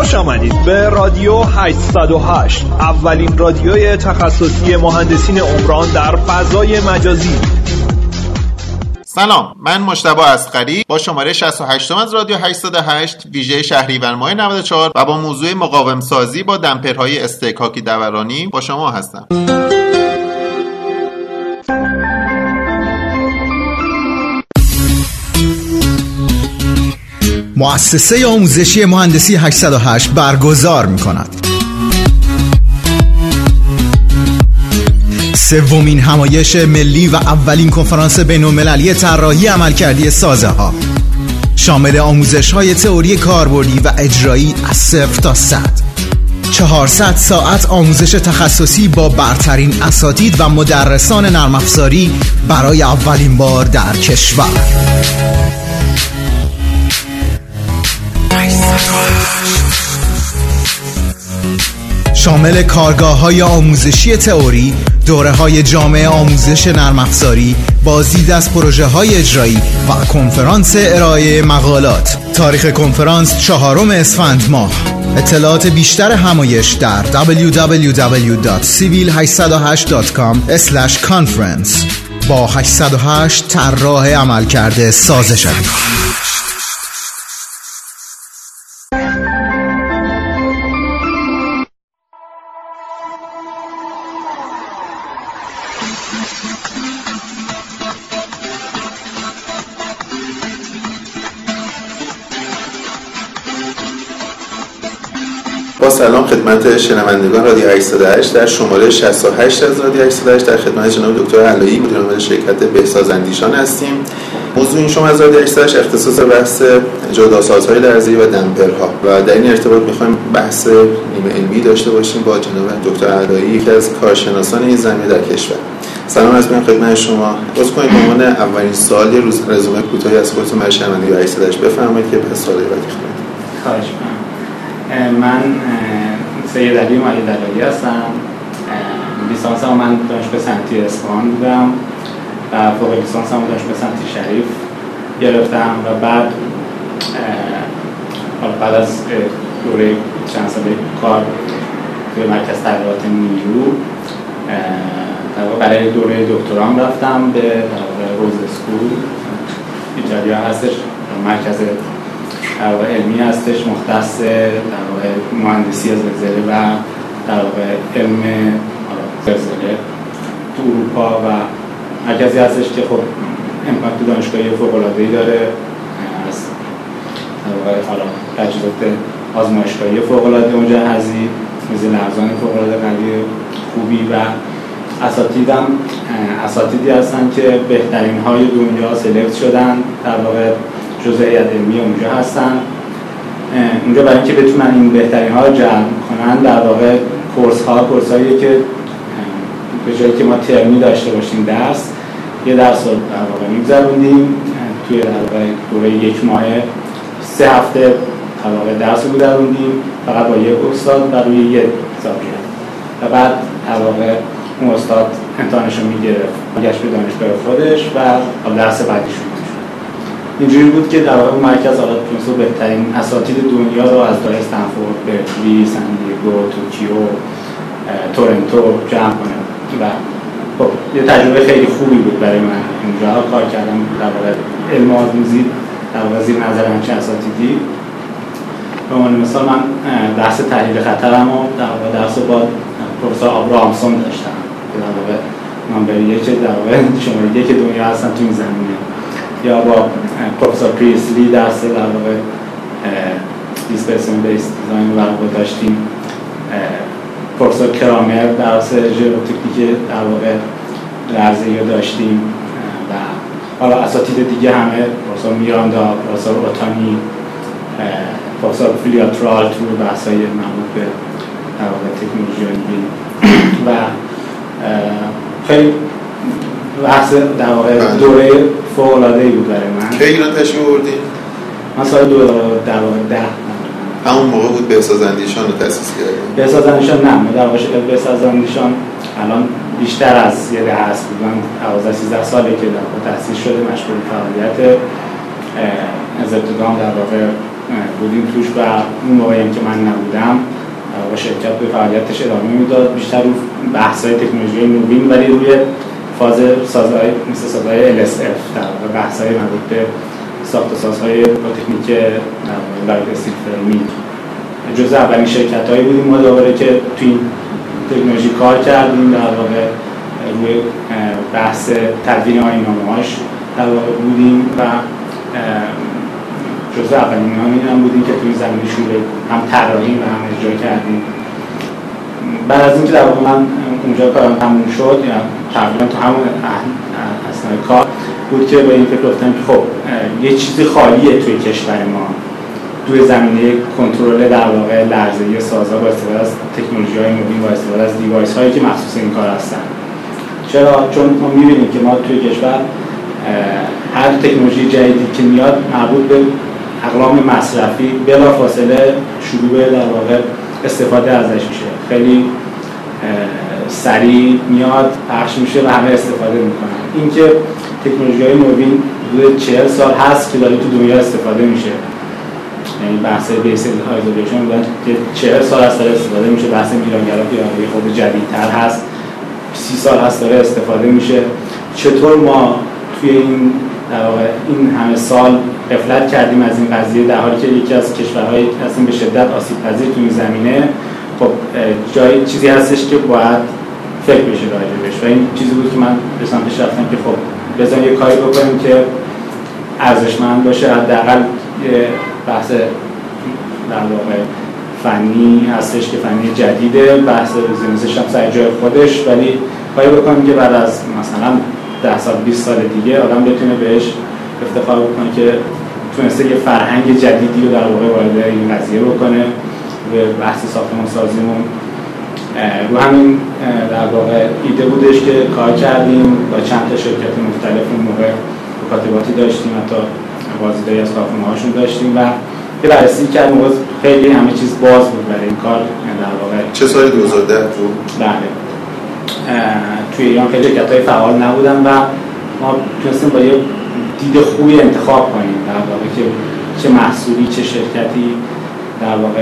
خوش آمدید به رادیو 808، اولین رادیوی تخصصی مهندسین عمران در فضای مجازی. سلام، من مجتبی اصغری با شماره 68 از رادیو 808 ویژه شهریور ماه 94 و با موضوع مقاوم سازی با دمپرهای استحکاکی دورانی با شما هستم. مؤسسه آموزشی مهندسی 808 برگزار می‌کند سومین همایش ملی و اولین کنفرانس بین‌المللی طراحی عملکردی سازه‌ها، شامل آموزش‌های تئوری کاربردی و اجرایی از 0 تا 100. 400 ساعت آموزش تخصصی با برترین اساتید و مدرسان نرم افزاری برای اولین بار در کشور. شامل کارگاه‌های آموزشی تئوری، دوره‌های جامع آموزش نرم افزاری، بازدید از پروژه‌های اجرایی و کنفرانس ارائه مقالات. تاریخ کنفرانس 4 اسفند ماه. اطلاعات بیشتر همایش در www.civil808.com/conference. با 808 طراح عملکرد سازش. با سلام خدمت شنوندگان رادیو 808 در شماره 68 از رادیو 808 در خدمت جناب دکتر علایی مدیر عامل شرکت بهساز اندیشان هستیم. موضوع این شما از رادیو 808 اختصاص بحث جداسازهای لرزه‌ای و دمپرها و در این ارتباط می‌خوایم بحث نیمه علمی داشته باشیم با جناب دکتر علایی، یکی از کارشناسان این زمینه در کشور. سلام عرض می‌کنم خدمت شما. عرض کنید به عنوان اولین سوال یه رزومه کوتاهی از خودتون برای شنوندگان 808 بفرمایید که پس سوال بعدی خواهیم. خواهش می‌کنم. من سید علی معیدعلی هستم. لیسانسم من دانشگاه صنعتی اصفهان بودم و فوق لیسانسم دانشگاه صنعتی شریف گرفتم و بعد از دوره چند ساله کار توی مرکز تحقیقات نیرو برای دوره دکترام رفتم به روز اسکول. ایتالیا هستش، مرکز علمی هستش مختص در مهندسی زلزله و در علم زلزله تو اروپا و مرکزی هستش که خب امکانات دانشگاهی فوق‌العاده‌ای داره، از حالا تجهیزات آزمایشگاهی فوق‌العاده مجهزی، زیرلرزان فوق‌العاده قوی خوبی و اساتیدی هستن که بهترین های دنیا سلکت شدن، در واقع جزء هیئت علمی اونجا هستن. اونجا برای اینکه بتونن این بهترین ها رو جمع کنن در واقع کورس‌هایی که به جایی که ما ترمی داشته باشیم یه درس رو در واقع می‌گذروندیم توی در واقع دوره 1 ماهه 3 هفته در واقع درس رو می‌گذروندیم فقط با یک استاد و روی یک سابجکت و بعد در واقع اون استاد امتحانش رو می‌گرفت، گشت به دانشگاه خودش و درس بعدیش اینجوری بود که در واقع مرکز حالات تونست بهترین اساتید دنیا رو از دانشگاه استنفورد، برکلی، سان دیگو، توکیو، تورنتو جمع کنه و خب یه تجربه خیلی خوبی بود برای من. اونجا کار کردم در واقع علم آزموزی در واقع زیر نظر همچین اساتیدی. به عنوان مثال من بحث تحلیل خطرم رو در واقع درس رو با پروفسور آبراهامسون داشتم که در واقع نمبر 1 در واقع شماره 1 دنیا هستن تو این زمینه، یا با پروفسور پریسلی درس در واقع دیسپرسیون بیس دیزاین رو داشتیم، پروفسور کرامر درس ژئوتکنیک در واقع لرزه‌ای رو داشتیم و حالا اساتید دیگه همه پروفسور میراندا، پروفسور اوتانی، پروفسور فلیاترال تو بحث‌های مربوط به در واقع تکنولوژی و خیلی بحث در واقع دوره فوق‌العاده‌ای بود برای من. کی ایران تشریف آوردید؟ من سال 2010 همون موقع بود بهساز اندیشان رو تأسیس کردیم. بهساز اندیشان نه، در واقع بهساز اندیشان الان بیشتر از یه دهه است بود. من 12-13 ساله که در واقع تأسیس شده، مشغول فعالیت از ابتدا در واقع بودیم توش و اون موقعی که من نبودم و شرکت به فعالیتش ادامه میداد، بیشتر رو بحث‌های تکنولوژی نوین ولی روی فاز سازهای مثل سازهای LSF در بحث‌های مربوط به ساخت و سازهای با تکنیک لایت استیل فریمینگ جزء اولین شرکت‌هایی بودیم ما دوباره که توی این تکنولوژی کار کردیم، در واقع روی بحث تدوین آیین‌نامه‌هاش در واقع بودیم و جزء اولین هم بودیم که توی زمینه شروع هم طراحی و هم اجرا کردیم. بعد از اینکه در واقع من اونجا کارم تموم شد، یا تقریبا تو همون اثنای کار بود که به این فکر افتادم که خب یه چیزی خالیه توی کشور ما توی زمینه کنترل در واقع لرزه‌ای سازها با استفاده از تکنولوژی‌های نوین، با استفاده از دیوایس‌هایی که مخصوص این کار هستن. چرا؟ چون ما می‌بینیم که ما توی کشور هر تکنولوژی جدیدی که میاد مربوط به اقلام مصرفی بلافاصله شروع در واقع استفاده ازش میشه، خیلی سریع میاد پخش میشه و همه استفاده میکنن. اینکه تکنولوژی‌های نوین حدود 40 سال هست که داره تو دنیا استفاده میشه، یعنی بحث بیس آیزولیشن بودن که 40 سال هست داره استفاده میشه، بحث میلانگرافی خود جدیدتر هست 30 سال هست داره استفاده میشه. چطور ما توی این در واقع این همه سال غفلت کردیم از این قضیه، در حالی که یکی از کشورهای هستیم به شدت آسیب پذیر توی این زمینه؟ خب جای چیزی هستش که باید فکر بشه راجعش و این چیزی بود که من به سمتش رفتم که خب بذاریم یه کاری بکنیم که ارزشمند باشه، حداقل یه بحث در واقع فنی هستش که فنی جدیده، بحث بیزینسش هم سر جای خودش، ولی کاری بکنیم که بعد از مثلا 10 سال 20 سال دیگه آدم بتونه بهش افتخار بکنه که تونسته یه فرهنگ جدیدی رو در واقع وارد این قضیه بکنه. به بحث ساختمان سازیمون رو همین در واقع ایده بودش که کار کردیم با چند تا شرکت مختلف. اون موقع مکاتباتی داشتیم، حتی بازدیدایی از کارخونه‌هاشون داشتیم و یه بررسی کردیم. خیلی همه چیز باز بود برای این کار. در واقع چه سال 2010 بود؟ بله. توی ایران خیلی شرکت‌های فعال نبودن و ما تونستیم با یه دید خوبی انتخاب کنیم در واقع که چه محصولی چه شرکتی در واقع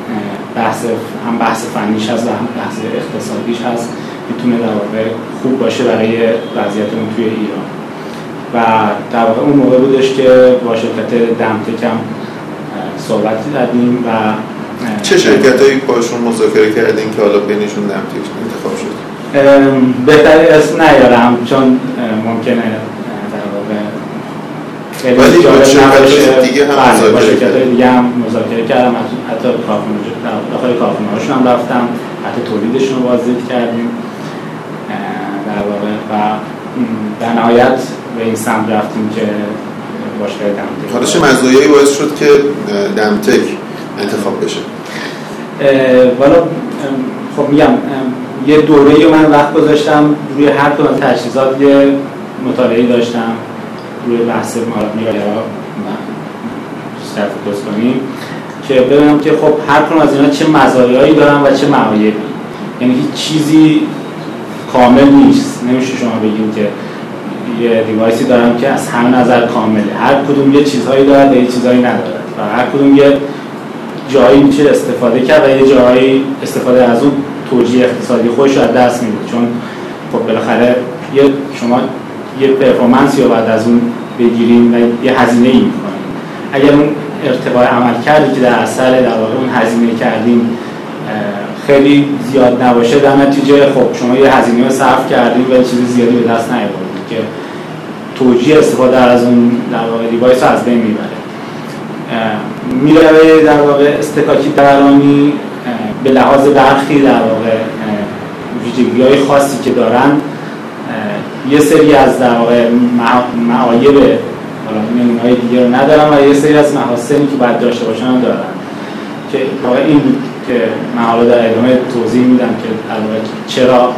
بحث فنیش هست و هم بحث اقتصادیش هست میتونه در واقع خوب باشه برای وضعیتمون توی ایران. و در واقع اون موقع بودش که با شرکت دمتک هم صحبتی دادیم و چه شرکتایی باشون مذاکره کردین که حالا بینشون دمتک انتخاب شد؟ بهتره اسم نیارم چون ممکنه در واقع ولی با شرکت دیگه هم مذاکره کردم، حتی داخل کارخونه‌هاشون هم رفتم، حتی تولیدشون رو بازدید کردیم در واقع و در نهایت به این سمت رفتیم که باشگاه دمتک. حالا چه مزایایی باعث شد که دمتک انتخاب بشه؟ والا خب میگم یه دوره‌ای من وقت گذاشتم روی هر کدوم تجهیزات یه مطالعه‌ای داشتم روی بحث میراگرها تفکر کنیم که ببینم که خب هر کدوم از اینا چه مزایایی دارن و چه معایبی. یعنی هیچ چیزی کامل نیست، نمیشه شما بگید که یه دیوایسی دارم که از همه نظر کامله. هر کدوم یه چیزهایی داره و یه چیزهایی نداره و هر کدوم یه جایی میشه استفاده کرد و یه جایی استفاده از اون توجیه اقتصادی خودش رو از دست میده، چون خب بالاخره شما یه پرفورمنسی رو بعد از اون بگیریم و یه هزینه‌ای می‌کنیم. اگر اون ارتقای عمل کردی که در اثر در واقع اون هزینه کردیم خیلی زیاد نباشه، در نتیجه خب شما یه هزینه رو صرف کردیم و چیز زیادی به دست نیاوردید که توجیه استفاده از اون در واقع دیوایس رو از بین میبره. میره در واقع استکاکی درانی به لحاظ برخی در واقع ویژگی‌های خاصی که دارن یه سری از در واقع معایب حالا نمونه‌های دیگه رو ندارن و یه سری از محاسنی که باید داشته باشن هم دارن که واقعا این بود که من حالا در ادامه توضیح میدم که در واقع چرا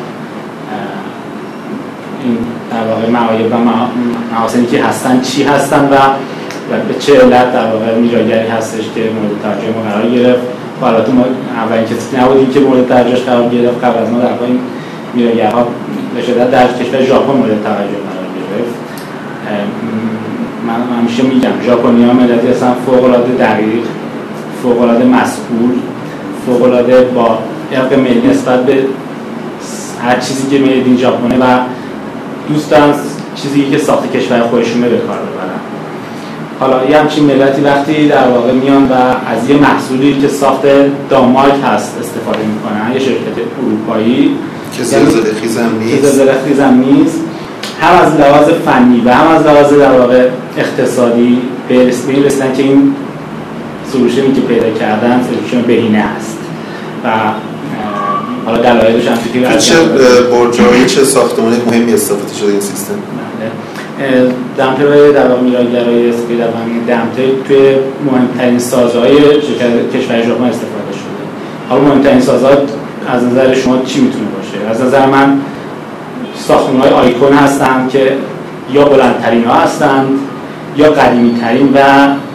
این در واقع معایب و محاسنی که هستن چی هستن و به چه علت در واقع میراگری هستش که مورد توجه ما قرار گرفت. و البته ما اولین کسی نبودیم که مورد توجهش قرار گرفت، قبل از ما در واقع این میراگرها به شدت در کشور ژاپن مورد توجه قرار گرفت. من همیشه میگم ژاپنی‌ها ملتی هستن فوق‌العاده دقیق، فوق‌العاده مسئول، فوق‌العاده با عرق ملی نسبت به هر چیزی که میاد این ژاپنه و دوست دارن چیزی که ساخت کشور خودشونه به کار ببرن. حالا یه همچین ملتی وقتی در واقع میان و از یه محصولی که ساخت دانمارک هست استفاده میکنن، یه شرکت اروپایی که زلزله خیز هم نیست، هم از لحاظ فنی و هم از لحاظ در واقع اقتصادی به این رسیدن که این سلوشنی که پیدا کردن سلوشن بهینه است و حالا دلایلش هم چه برج‌های چه ساختمان مهمی استفاده شده این سیستم؟ دمتر در واقع میراگرای استفاده دمتر توی مهمترین سازهای کشور ژاپن استفاده شده. حالا مهمترین سازها از نظر شما چی میتونه باشه؟ از نظر من ساختمان‌های آیکون هستن که یا بلندترین ها هستند یا قدیمی ترین و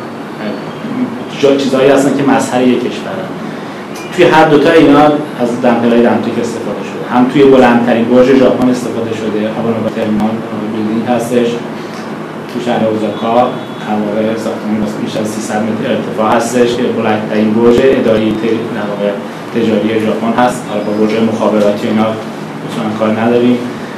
چیزهایی هستن که مظهر یک کشورن. توی هر دوتا اینا از دمپلای دمتک استفاده شده. هم توی بلندترین برج ژاپن استفاده شده، هوانوگا ترمینال بیلدینگ هستش تو شهر اوزاکا، همواره ساختمان بیش از 300 متر ارتفاع هستش که بلندترین برج اداری تجاری ژاپن هست. حالا با برج مخابراتی اینا اصلا کار نداریم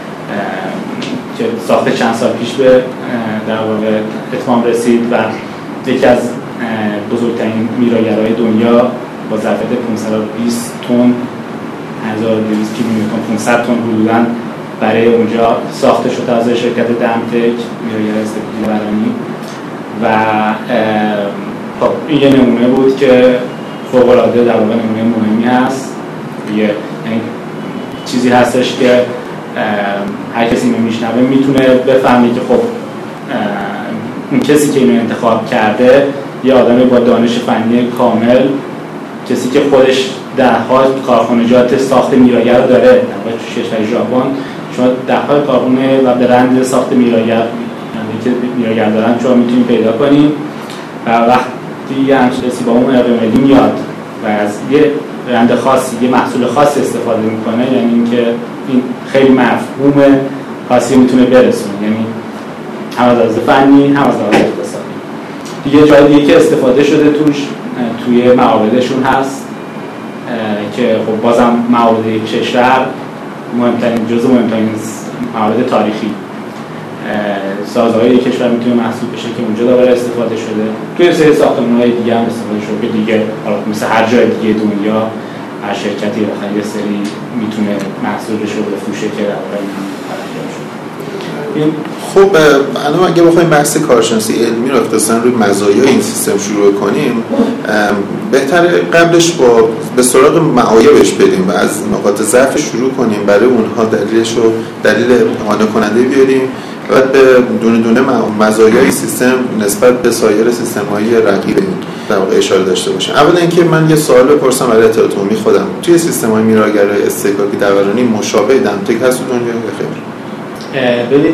که ساخت چند سال پیش به در واقع اتمام رسید و یکی از بزرگترین میراگرهای دنیا با ظرفیت 520 تن 1200 کیلومتر 500 تن حدوداً برای اونجا ساخته شده از شرکت دمتک میراگر استفاده برانی و خب این یه نمونه بود که فوق‌العاده در واقع نمونه مهمی هست. یعنی چیزی هستش که هر کسی اینو میشنوه میتونه بفهمه که خب اون کسی که اینو انتخاب کرده یه آدم با دانش فنی کامل، کسی که خودش ده‌ها کارخانجات ساخت میراگر رو داره. در تو کشور ژاپن شما ده‌ها کارخانه و برند ساخت میراگر که میراگر دارن شما میتونید پیدا کنید و وقتی یه کسی با اون ارمدی میاد و از یه برند خاصی یه محصول خاصی استفاده میکنه، یعنی اینکه این خیلی مفهوم خاصی میتونه برسونه، یعنی هم از لحاظ فنی هم از لحاظ اقتصادی. دیگه جای دیگه که استفاده شده توی معابدشون هست که خب بازم معابد کشور جزو مهمترین معابد تاریخی سازهای کشور میتونه محسوب بشه که اونجا داره استفاده شده. توی سری ساختمان‌های دیگه هم استفاده شده که دیگه حالا مثل هر جای دیگه دنیا هر شرکتی بخواد یه سری میتونه محصولش رو بفروشه که در واقع انجام شده. خب الان اگه بخوایم بحث کارشناسی علمی رو اختصاصاً روی مزایای این سیستم شروع کنیم، بهتره قبلش به سراغ معایبش بریم و از نقاط ضعف شروع کنیم، برای اونها دلیل قانع کننده بیاریم و بعد به دونه دونه مزایای سیستم نسبت به سایر سیستم‌های رقیب در واقع اشاره داشته باشیم. اولا اینکه من یه سوال بپرسم برای اطلاعات عمومی خودم، توی سیستم‌های میراگرای استحقاقی دورانی مشابه دمتک هست تو دنیا یا خیر؟ ببینید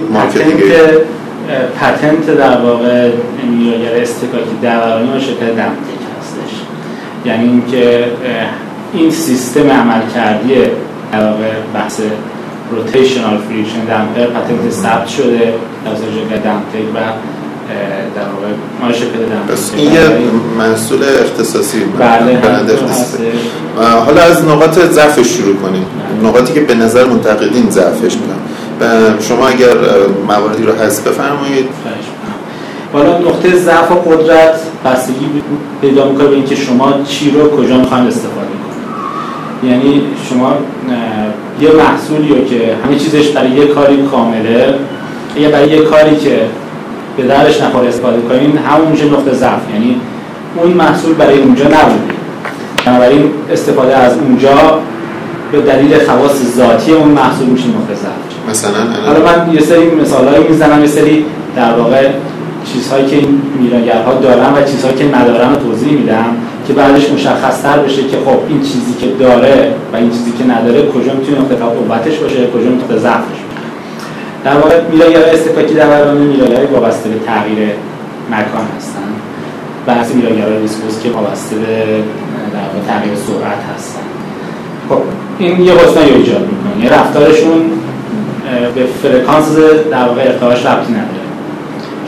پتنت در واقع میراگر استحقاقی دورانی و شرکت دمتک هستش. یعنی اینکه این سیستم عملکردی در واقع بحث روتیشنال فریکشن دمپر پتنت ثبت شده از شرکت دمتک و در واقع ما شرکت دمتک. این یه محصول اختصاصی برند اختصاصی. حالا از نقاط ضعفش شروع کنیم. نقاطی که به نظر منتقدین ضعفش میاد. شما اگر مواردی رو حذف بفرمایید. حالا نقطه ضعف و قدرت بستگی پیدا می‌کنه به اینکه شما چی رو کجا می‌خواید استفاده کنید. یعنی شما یه محصولی رو که همه چیزش برای یه کاری کامله یا برای یه کاری که به درش نخوره استفاده کنین، همونجا نقطه ضعف، یعنی اون محصول برای اونجا نبوده. بنابراین استفاده از اونجا به دلیل خواص ذاتی اون محصول میشه نقطه ضعف. مثلا حالا من یه سری مثالایی میزنم، یه سری در واقع چیزهایی که این میراگرها دارن و چیزهایی که ندارن رو توضیح میدم که بعدش مشخص‌تر بشه که خب این چیزی که داره و این چیزی که نداره کجا میتونه نقطه قوتش باشه، کجا نقطه ضعفش باشه. در واقع میراگرهای استحقاقی دورانی میراگرهای وابسته به تغییر مکان هستن. بعضی میراگرهای ریسکوس که وابسته به در واقع تغییر سرعت هستن. خب این یه حسنی رو ایجاد میکنه. یه رفتارشون به فرکانس در واقع ارتعاش ربطی نداره.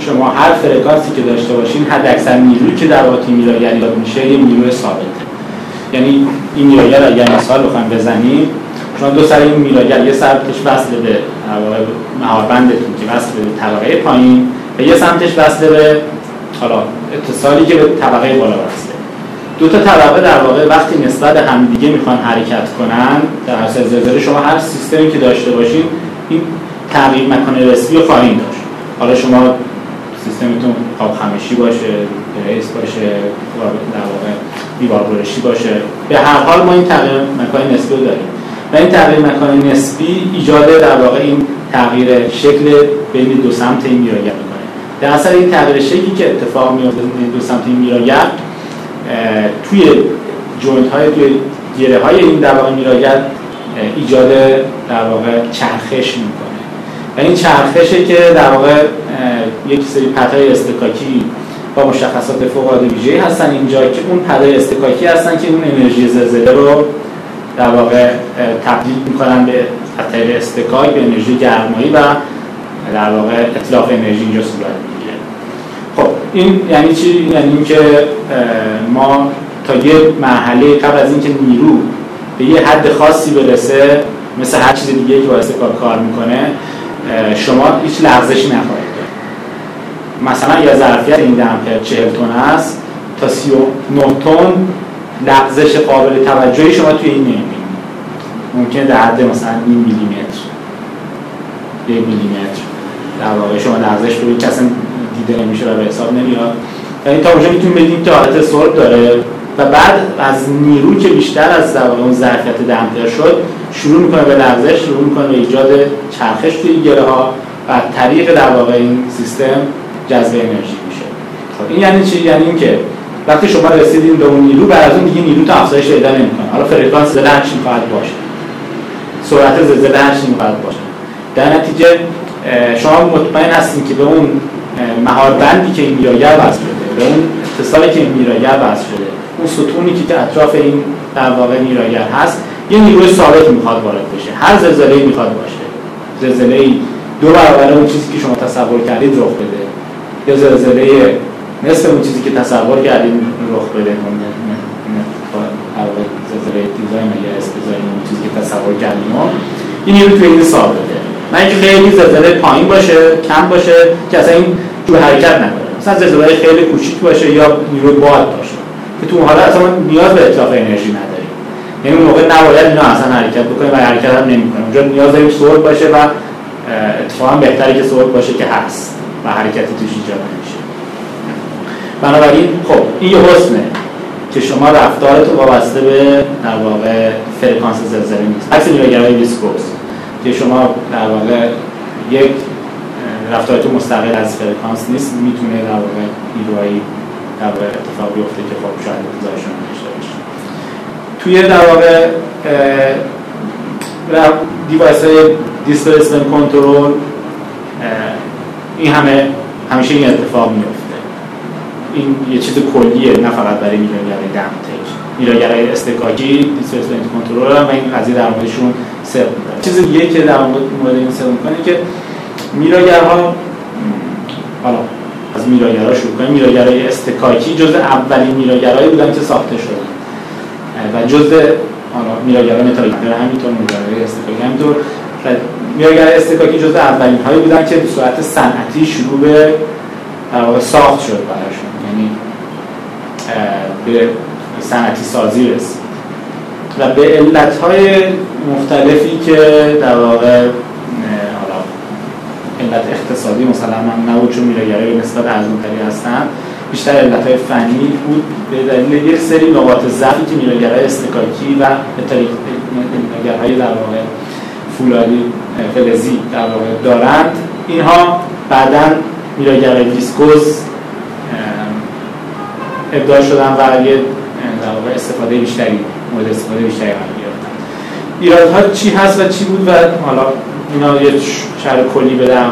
شما هر فرکانسی که داشته باشین حد اکثر نیرویی که در واقع میراگر ایجاد میشه یه نیروی ثابته. یعنی این میراگر اگر مثال بخوایم بزنیم، شما دو سر این میراگر، یه سمتش وصل به مهاربندتون که وصل به طبقه پایین و یه سمتش وصل به حالا اتصالی که به طبقه بالا وصله. دو تا طبقه در واقع وقتی نسبت هم دیگه میخوان حرکت کنن، در اصل زلزله شما هر سیستمی که داشته باشین این تغییر مکان نسبی رو خواهید داشت. حالا شما سیستمتون قاب خمشی باشه، پریس باشه، در واقع دیوار برشی باشه، به هر حال ما این تغییر مکان نسبی رو داریم و این تغییر مکان نسبی ایجاد در واقع این تغییر شکل بین دو سمت این میراگر میکنه. در اصل این تغییر شکلی که اتفاق میفته بین دو سمت این میراگر توی جوینت های، توی گره های این در واقع میراگر ایجاد در واقع چرخش میکنه و این چرخشه که در واقع یک سری پدهای استکاکی با مشخصات فوق العاده ویژه‌ای هستن اینجا که اون پدهای استکاکی هستن که اون انرژی زلزله رو در واقع تبدیل میکنن به طریق استکاک به انرژی گرمایی و در واقع اطلاق انرژی اینجا صورت میگیره. خب این یعنی چی؟ یعنی اینکه ما تا یه مرحله قبل از اینکه نیرو به یه حد خاصی برسه، مثل هر چیز دیگه که با استکاک کار میکنه، شما هیچ لغزشی نخواهید داشت. مثلا یه ظرفیت این دمپر 40 تن است، تا 39 تن لغزش قابل توجهی شما توی این نمیبینید. ممکنه در حد مثلا 1 میلیمتر 1 میلیمتر در واقع شما لغزش رو که اصلا دیده نمیشه و به حساب نمیاد. یعنی تا اونجا میتونیم بگیم که حالت سورب داره و بعد از نیرو که بیشتر از در واقع اون ظرفیت دمپر شد شروع میکنه به لغزش، شروع میکنه به ایجاد چرخش توی گره ها و طریق در واقع این سیستم جذب انرژی میشه. خب این یعنی چی؟ یعنی اینکه وقتی شما رسیدین به اون نیرو، بعد از اون دیگه نیرو تا افزایش پیدا نمیکنه. حالا فرکانس زلزله هر چی میخواد باشه، سرعت زلزله هر چی میخواد باشه، در نتیجه شما مطمئن هستین که به اون مهاربندی که این میراگر وصل شده، به اون اتصالی که این میراگر وصل شده، اون ستونی که اطراف این در واقع میراگر هست، یه نیروی ثابت میخواد وارد بشه. هر زلزله‌ای میخواد باشه، زلزله‌ای 2 برابر اون چیزی که شما تصور کردید رخ بده، یا زلزله نصف اون چیزی که تصور کردید رخ بده، زلزله دیزاین یا استیزاین اون چیزی که تصور کردید، این نیروی توی این ثابته. نه اینکه خیلی زلزله پایین باشه، کم باشه که اصلا این جو حرکت نکنه، مثلا زلزله خیلی کوچیک باشه یا نیروی باد باشه که تو اون حالت اصلا نیاز به اطلاق انرژی نداریم. یعنی اون موقع نباید اینا اصلا حرکت بکنه و حرکت هم نمی‌کنه. اونجا نیاز داریم سورب باشه و اتفاقا بهتره که سورب باشه که هست و حرکتی توش ایجاد نمیشه. بنابراین خب این یه حسنه که شما رفتارتون وابسته به در واقع فرکانس زلزله نیست. عکس میراگرهای ویسکوس که شما در واقع یک رفتارتون مستقل از فرکانس نیست، میتونه در واقع نیروهایی در واقع اتفاق بیفته که خب شاید انتظارشون نمیشه باشه. توی در واقع دیوایس‌های دیسپلیسمنت کنترل این همیشه این اتفاق میفته. این یه چیز کلیه، نه فقط برای میراگرهای دمپتج، میراگرهای استکاکی دیسپلیسمنت کنترل و این قضیه در موردشون سر می‌کنه. چیز دیگه که در مورد این سر می‌کنه که میراگرها، حالا از میراگرها شروع کنیم، میراگرهای استکاکی جزء اولین میراگرهایی بودن که ساخته شدن و جزء میراگرهای متالیک همینطور، میراگرهای استکاکی همینطور. میراگرهای استکاکی جزء اولین هایی بودن که به صورت صنعتی شروع به ساخت شد براشون، یعنی به صنعتی سازی رسید و به علت‌های مختلفی که در واقع علت اقتصادی مثلا نبود، چون میراگرهای نسبت ارزان‌تری هستن، بیشتر علت‌های فنی بود به دلیل یک سری نقاط ضعفی که میراگرهای استکاکی و میراگرهای در واقع فولادی فلزی در واقع دارند. اینها بعداً میراگرهای ویسکوز ابداع شدن و یه در واقع استفاده بیشتری، مورد استفاده بیشتری قرار گرفتن. ایرادها چی هست و چی بود و حالا اینا یه شرح کلی بدم.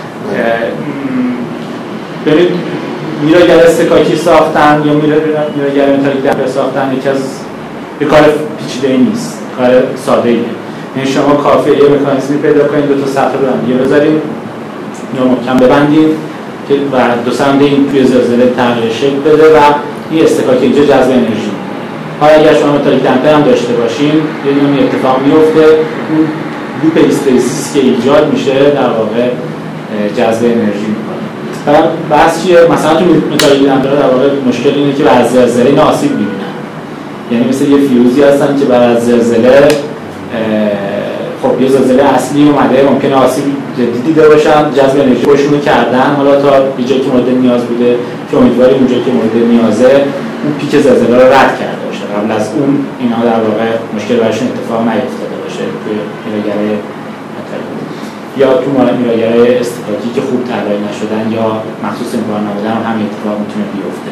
ببینید میراگر استکاکی ساختن یا میراگر متالیک دمپر ساختن یک کار پیچیده‌ای نیست، کار ساده‌ایه. یعنی شما کافیه یه مکانیزمی پیدا کنید، 2 تا سطح رو هم دیگه بذارید یا محکم ببندید که و دو سمت این توی زلزله تغییر شکل بده و این استکاک اینجا جذب انرژی. حالا اگر شما متالیک دمپر هم داشته باشین یه دونه اتفاق میفته، اون لوپ هیستریسیس که ایجاد میشه در واقع جذب انرژی میکنه. بحث چیه؟ مثلا تو متالیک دمپر در واقع مشکل اینه که بعد از زلزله اینا آسیب میبینن، یعنی مثل یه فیوزی هستن که بعد از زلزله خب یه زلزله اصلی اومده ممکنه آسیب جدی دیده باشن، جذب انرژی خودشون کردن، حالا تا یه جایی که مورد نیاز بوده که امیدواریم اونجایی که مورد نیازه اون پیک زلزله رو رد کرده باشه، قبل از اون اینا در واقع مشکل براشون اتفاق نیفتاده باشه توی میراگرای یا تو میراگرای استکاکی که خوب طراحی نشدن یا مخصوص امکان نبودن هم همین اتفاق میتونه بیفته.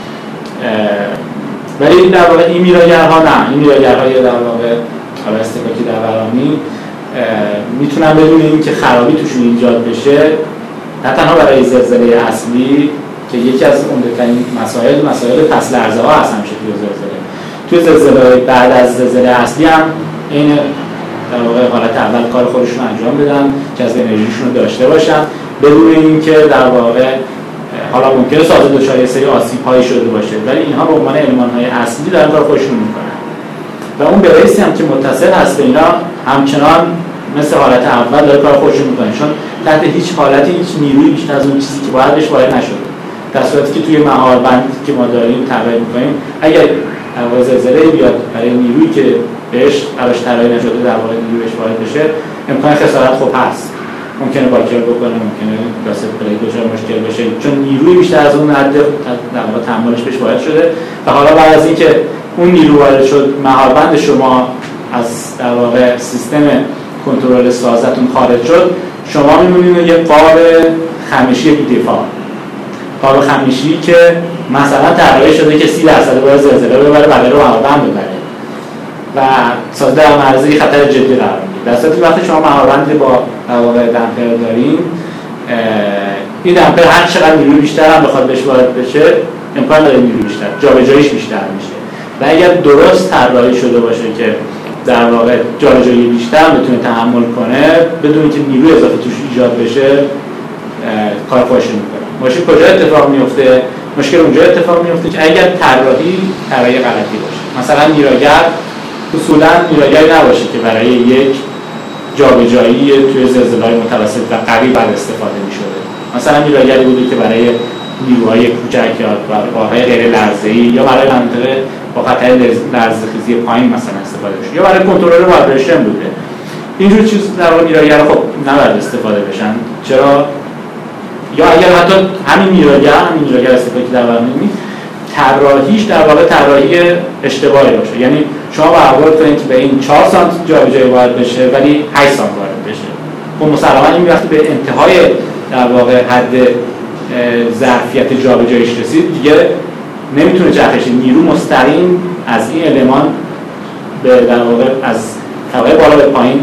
ولی در واقع این میراگرها نه، این میراگرهای در واقع استکاکی دورانی میتونن بدون اینکه خرابی توشون ایجاد بشه، نه تنها برای زلزله اصلی که یکی از عمده‌ترین مسائل پس لرزه ها هست همیشه توی زلزله بعد از زلزله اصلی هم این در واقع حالت اول کار خودشون انجام بدن، جذب انرژیشون رو داشته باشن بدون اینکه در واقع حالا ممکنه سازه دچار یه سری آسیب‌هایی شده باشه، ولی اینها به عنوان المان‌های اصلی دارن کار خودشون میکنن و اون بریسی هم که متصل هست به اینا همچنان مثل حالت اول داره کار خودشون میکنه، چون تحت هیچ حالتی هیچ نیرویی بیشتر از اون چیزی که باید بهش وارد نشده. در صورتی که توی مهاربند که ما داریم طراحی میکنیم اگر اول زلزله بیاد برای نیرویی که بهش براش طراحی نشده در واقع نیرویش وارد بشه، امکان خسارت خب هست، ممکنه باکر بکنه، ممکنه واسه پلی دچار مشکل بشه، چون نیروی بیشتر از اون حد در واقع تحملش بهش وارد شده و حالا بعد از اینکه اون نیرو وارد شد، مهاربند شما از در واقع سیستم کنترل سازتون خارج شد، شما میمونید یه قاب خمیشی بی‌دفاع، قاب خمیشی که مثلا طراحی شده که 30% باید زلزله ببره بقیه رو مهاربند ببره و سازه در معرض خطر جدی قرار میگیره. در صورتی وقتی شما مهاربند با در واقع دمپر دارین، این دمپر هر چقدر نیروی بیشتر هم بخواد بهش وارد بشه، امکان داره نیروی بیشتر جابجاییش بیشتر میشه و اگر درست طراحی شده باشه که در واقع جابجایی بیشتر بتونه تحمل کنه بدون اینکه نیروی اضافه توش ایجاد بشه، کار خودش میکنه. مشکل کجا اتفاق میفته؟ مشکل اونجا اتفاق میفته که اگر طراحی غلطی باشه، مثلا میراگر اصولا میراگری نباشه که برای یک جابجایی توی زلزله‌های متوسط و قوی بعد استفاده می‌شده. مثلا میراگری بوده که برای نیروهای کوچک یا راه‌های غیر لرزه‌ای یا برای مناطق با خطر لرزه‌خیزی پایین مثلا استفاده می‌شه، یا برای کنترل وایبریشن بوده. اینجور چیز در واقع میراگر خب نباید استفاده بشن. چرا؟ یا اگر حتی همین میراگر استفاده دورانی طراحیش در واقع طراحی اشتباهی باشه، یعنی شما برآورد کنید که به این 4 سانت جابجایی وارد بشه ولی 8 سانت وارد بشه، خب مسلماً این وقتی به انتهای در واقع حد ظرفیت جابجاییش رسید دیگه نمیتونه جهش، نیرو مستقیم از این المان به در واقع از طبقه بالا به پایین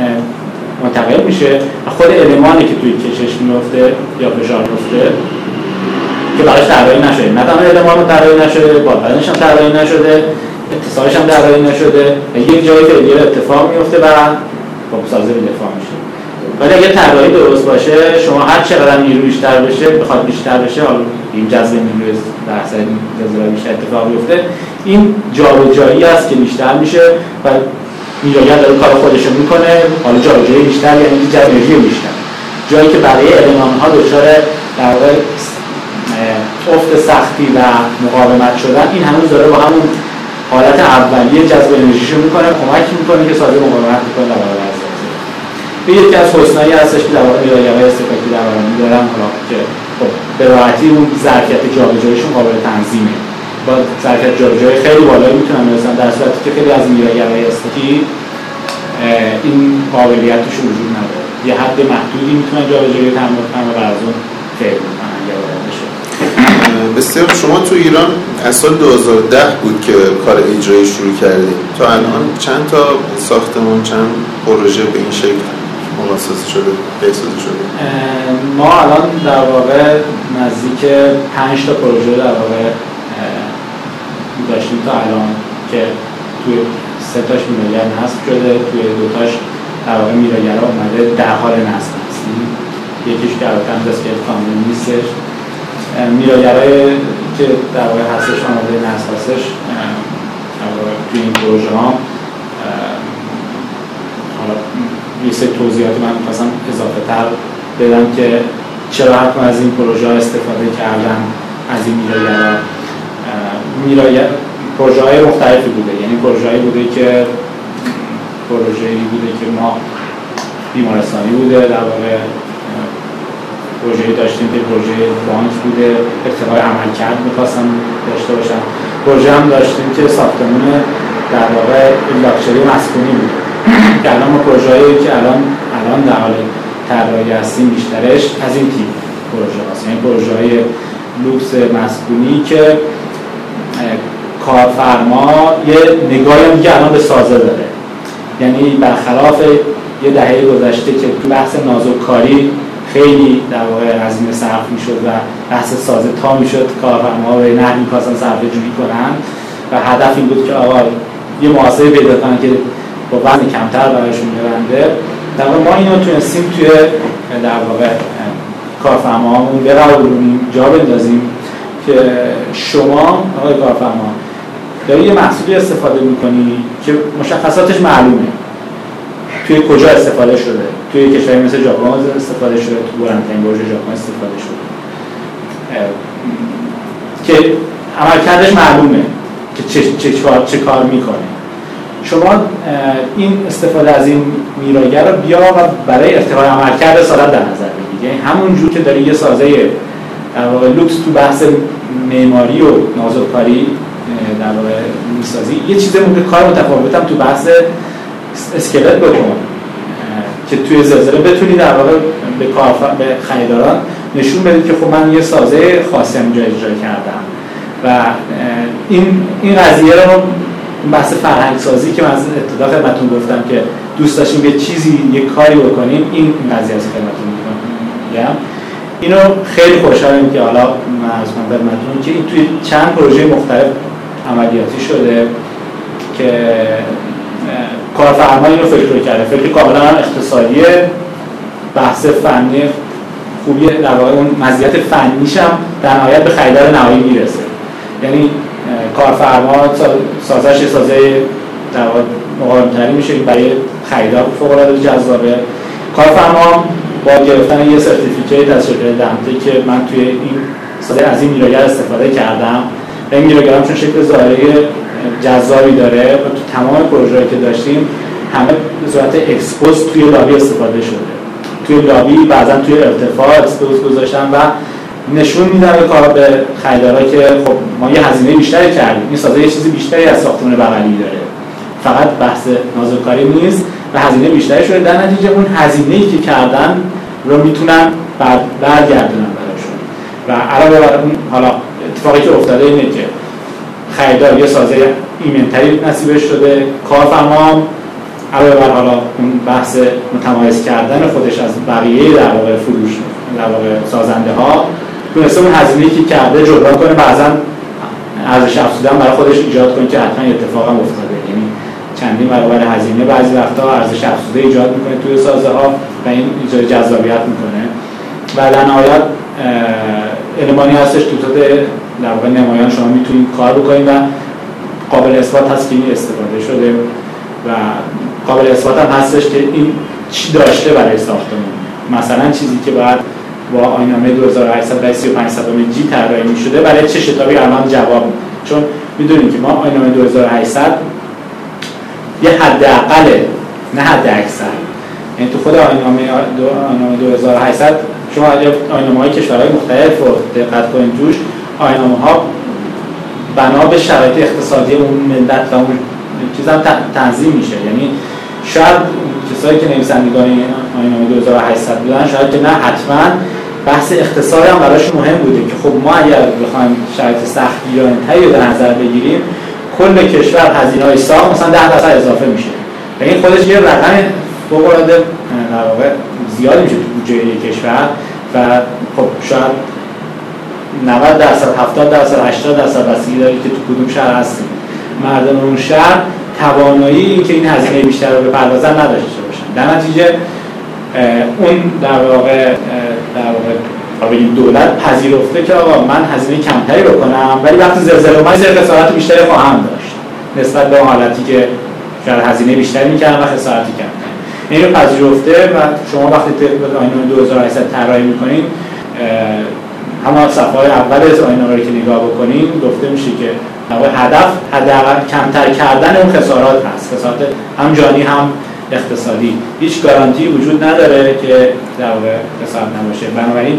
منتقل میشه و خود المانی که توی کشش میفته یا فشار میفته که براش طراحی نشده، نه تنها المان طراحی نشده، بالبدنش هم طراحی نشده، اتصالش هم طراحی نشده و یک جایی که دیگه اتفاق میفته و خب سازه به دفاع میشه. ولی اگه طراحی درست باشه، شما هر چقدر نیرو بیشتر بشه، بخواد بیشتر بشه، حالا این جذب نیروی در اثر زلزله بیشتر اتفاق بیفته، این جابجایی است که بیشتر میشه و میراگر داره کار خودش رو میکنه. حالا جابجایی بیشتر یعنی جذب انرژی بیشتر، جایی که برای المان‌ها دچار در واقع افت سختی و مقاومت شدن، این هنوز داره با همون حالت اولیه جذب انرژیشو میکنه، کمک میکنه که سازه مقاومت کنه در برابر زلزله. این یکی از حسنایی هستش که در واقع میراگرهای استکاکی دورانی دارن، حالا که خب به راحتی اون ظرفیت جابجاییشون قابل تنظیمه، با ظرفیت جابجایی خیلی بالایی میتونن برسن، در صورتی که خیلی از میراگرهای استکاکی این قابلیت توش وجود نداره، یه حد محدودی میتونن جابجایی تحمل کنن و بعد از اون فیل میکنن اگه وارد بشه. بسیار. شما تو ایران از سال 2010 بود که کار اجرایی شروع کردید، تا الان چند تا ساختمان، چند پروژه به این شکل مؤسسه شده، به‌سازی شده؟ ما الان در واقع نزدیک 5 تا پروژه در واقع داشتیم تا الان که توی 3 تاش میراگر نصب شده، توی 2 تاش در واقع میراگرها اومده در حال نصب هستیم. یکیش که البته اسکلت کامل نیستش، میراگرای که در واقع هستش آماده نسل هستش توی این پروژه ها. حالا یه سری توضیحاتی من می‌خواستم اضافه تر بدم که چرا حتما از این پروژه ها استفاده کردن، از این میراگر پروژه های مختلفی بوده. یعنی پروژه‌ای بوده که ما بیمارستانی بوده، در واقع پروژه‌ای داشتیم که پروژه بانک بوده، ارتقای عملکرد می‌خواستم داشته باشم. پروژه هم داشتیم که ساختمون در واقع لاکچری مسکونی بود که الان ما پروژه‌ای که الان در حال طراحی هستیم بیشترش از این تیپ پروژه هست. یعنی پروژه‌های لوکس مسکونی که کارفرما یه نگاهی هم که الان به سازه داره. یعنی برخلاف یه دهه گذشته که تو بحث نازک‌کاری خیلی در واقع هزینه صرف میشد و بحث سازه تا میشد، کارفرما به نحوی می‌خواستن صرفه‌جویی کنن و هدف این بود که آقا یه محاسبه پیدا کنن که با وزن کمتر برایشون ببنده. در واقع ما اینو تونستیم توی در واقع کارفرماهامون بقبولونیم، جا بندازیم که شما آقای کارفرما داری یه محصولی استفاده میکنی که مشخصاتش معلومه، توی کجا استفاده شده، توی کشوری مثل ژاپن استفاده شده، تو بلندترین برج ژاپن استفاده شده، که عملکردش معلومه که چه کار میکنه. شما این استفاده از این میراگر رو بیا و برای ارتقای عملکرد سالت در نظر بگیر. یعنی همون جور که داری یه سازه در واقع لوکس تو بحث معماری و نازک‌کاری در واقع میسازی، یه چیز کار متفاوتم تو بحث اسکلت بکن که توی زلزله بتونی در واقع به خریداران نشون بدید که خب من یه سازه خاصی اینجا اجرا کردم. و این قضیه رو بحث فرهنگ سازی که من از ابتدا خدمتتون گفتم که دوست داشتیم یه چیزی، یه کاری بکنیم، این قضیه از خدمتتون میگم. اینو خیلی خوشحالم که حالا من از خدمتتون که این توی چند پروژه مختلف عملیاتی شده که کارفرما اینو فکر کرده، فکر کاملا اقتصادی، بحث فنی خوبی، در واقع اون مزیت فنیش هم در نهایت به خریدار نهایی میرسه. یعنی کارفرما سازش سازه در واقع مقاوم‌تری میشه برای خریدار، فوق‌العاده جذابه. کارفرما با گرفتن یه سرتیفیکیت از شرکت دمته که من توی این سازه از این میراگر استفاده کردم و این میراگر هم چون شکل ظاهری جذابی داره و تو تمام پروژه‌ای که داشتیم همه به صورت اکسپوز توی لابی استفاده شده. توی لابی بعضا توی ارتفاع اکسپوز گذاشتن و نشون میدن به خریدارا که خب ما یه هزینه بیشتری کردیم، این سازه یه چیزی بیشتری از ساختمان بغلی داره، فقط بحث نازک‌کاری نیست و هزینه بیشتری شده. در نتیجه اون هزینه‌ای که کردن رو میتونن برگردونن براشون. و علاوه بر اون حالا اتفاقی که افتاده اینه که خریدار یه سازه ایمن‌تری نصیبش شده، کارفرما علاوه بر حالا اون بحث متمایز کردن خودش از بقیه در واقع فروش در واقع سازنده ها تونسته اون هزینه‌ای که کرده جبران کنه، بعضا ارزش افزوده برای خودش ایجاد کنه که حتما اتفاق هم افتاده. یعنی چندین برابر هزینه بعضی وقتا ارزش افزوده ایجاد میکنه توی سازه ها و این ایجاد جذابیت میکنه. و در نهایت المانی هستش تو در واقع نمایان شما میتونید کار بکنید و قابل اثبات هست که این استفاده شده و قابل اثبات هم هستش که این چی داشته برای ساختمون. مثلا چیزی که بعد با آیین‌نامه 2835 جی طراحی می‌شده برای چه شتابی الان جواب میده. چون میدونید که ما آیین‌نامه 2800 یه حداقل نه حد اکثر، یعنی تو خود آیین‌نامه 2800 شما آیین‌نامه‌های کشورهای مختلف رو دقت کنید توش آیین‌نامه‌ها بنا به شرایط اقتصادی اون ملت و اون چیزا تنظیم میشه. یعنی شاید کسایی که نویسندگان آیین‌نامه 2800 بودن شاید که نه حتما بحث اقتصاد هم براش مهم بوده که خب ما اگر بخوایم شرایط سختگیرانه‌تری رو در نظر بگیریم کل کشور هزینه‌های ساخت مثلا 10% اضافه میشه و این خودش یه رقم فوق‌العاده در واقع زیاد میشه تو بودجه یک کشور و خب شاید 90%، 70%، 80% بستگی داره که تو کدوم شهر هستیم. مردم اون شهر توانایی که این هزینه بیشتر رو بپردازن نداشته باشن. در نتیجه اون در واقع دولت پذیرفته که آقا من هزینه کمتری بکنم، ولی وقتی زلزله اومد خسارت بیشتری خواهم داشت نسبت به حالتی که شاید هزینه بیشتری می‌کردم و خسارتی کمتری. این رو پذیرفته و شما وقتی آیین 2800 طراحی می‌کنید، همون صفحه اول از آیین رو که نگاه بکنید گفته میشه که هدف حداقل کمتر کردن اون خسارات هست، خسارات هم جانی هم اقتصادی. هیچ گارانتی وجود نداره که در واقع خسارت نباشه. بنابراین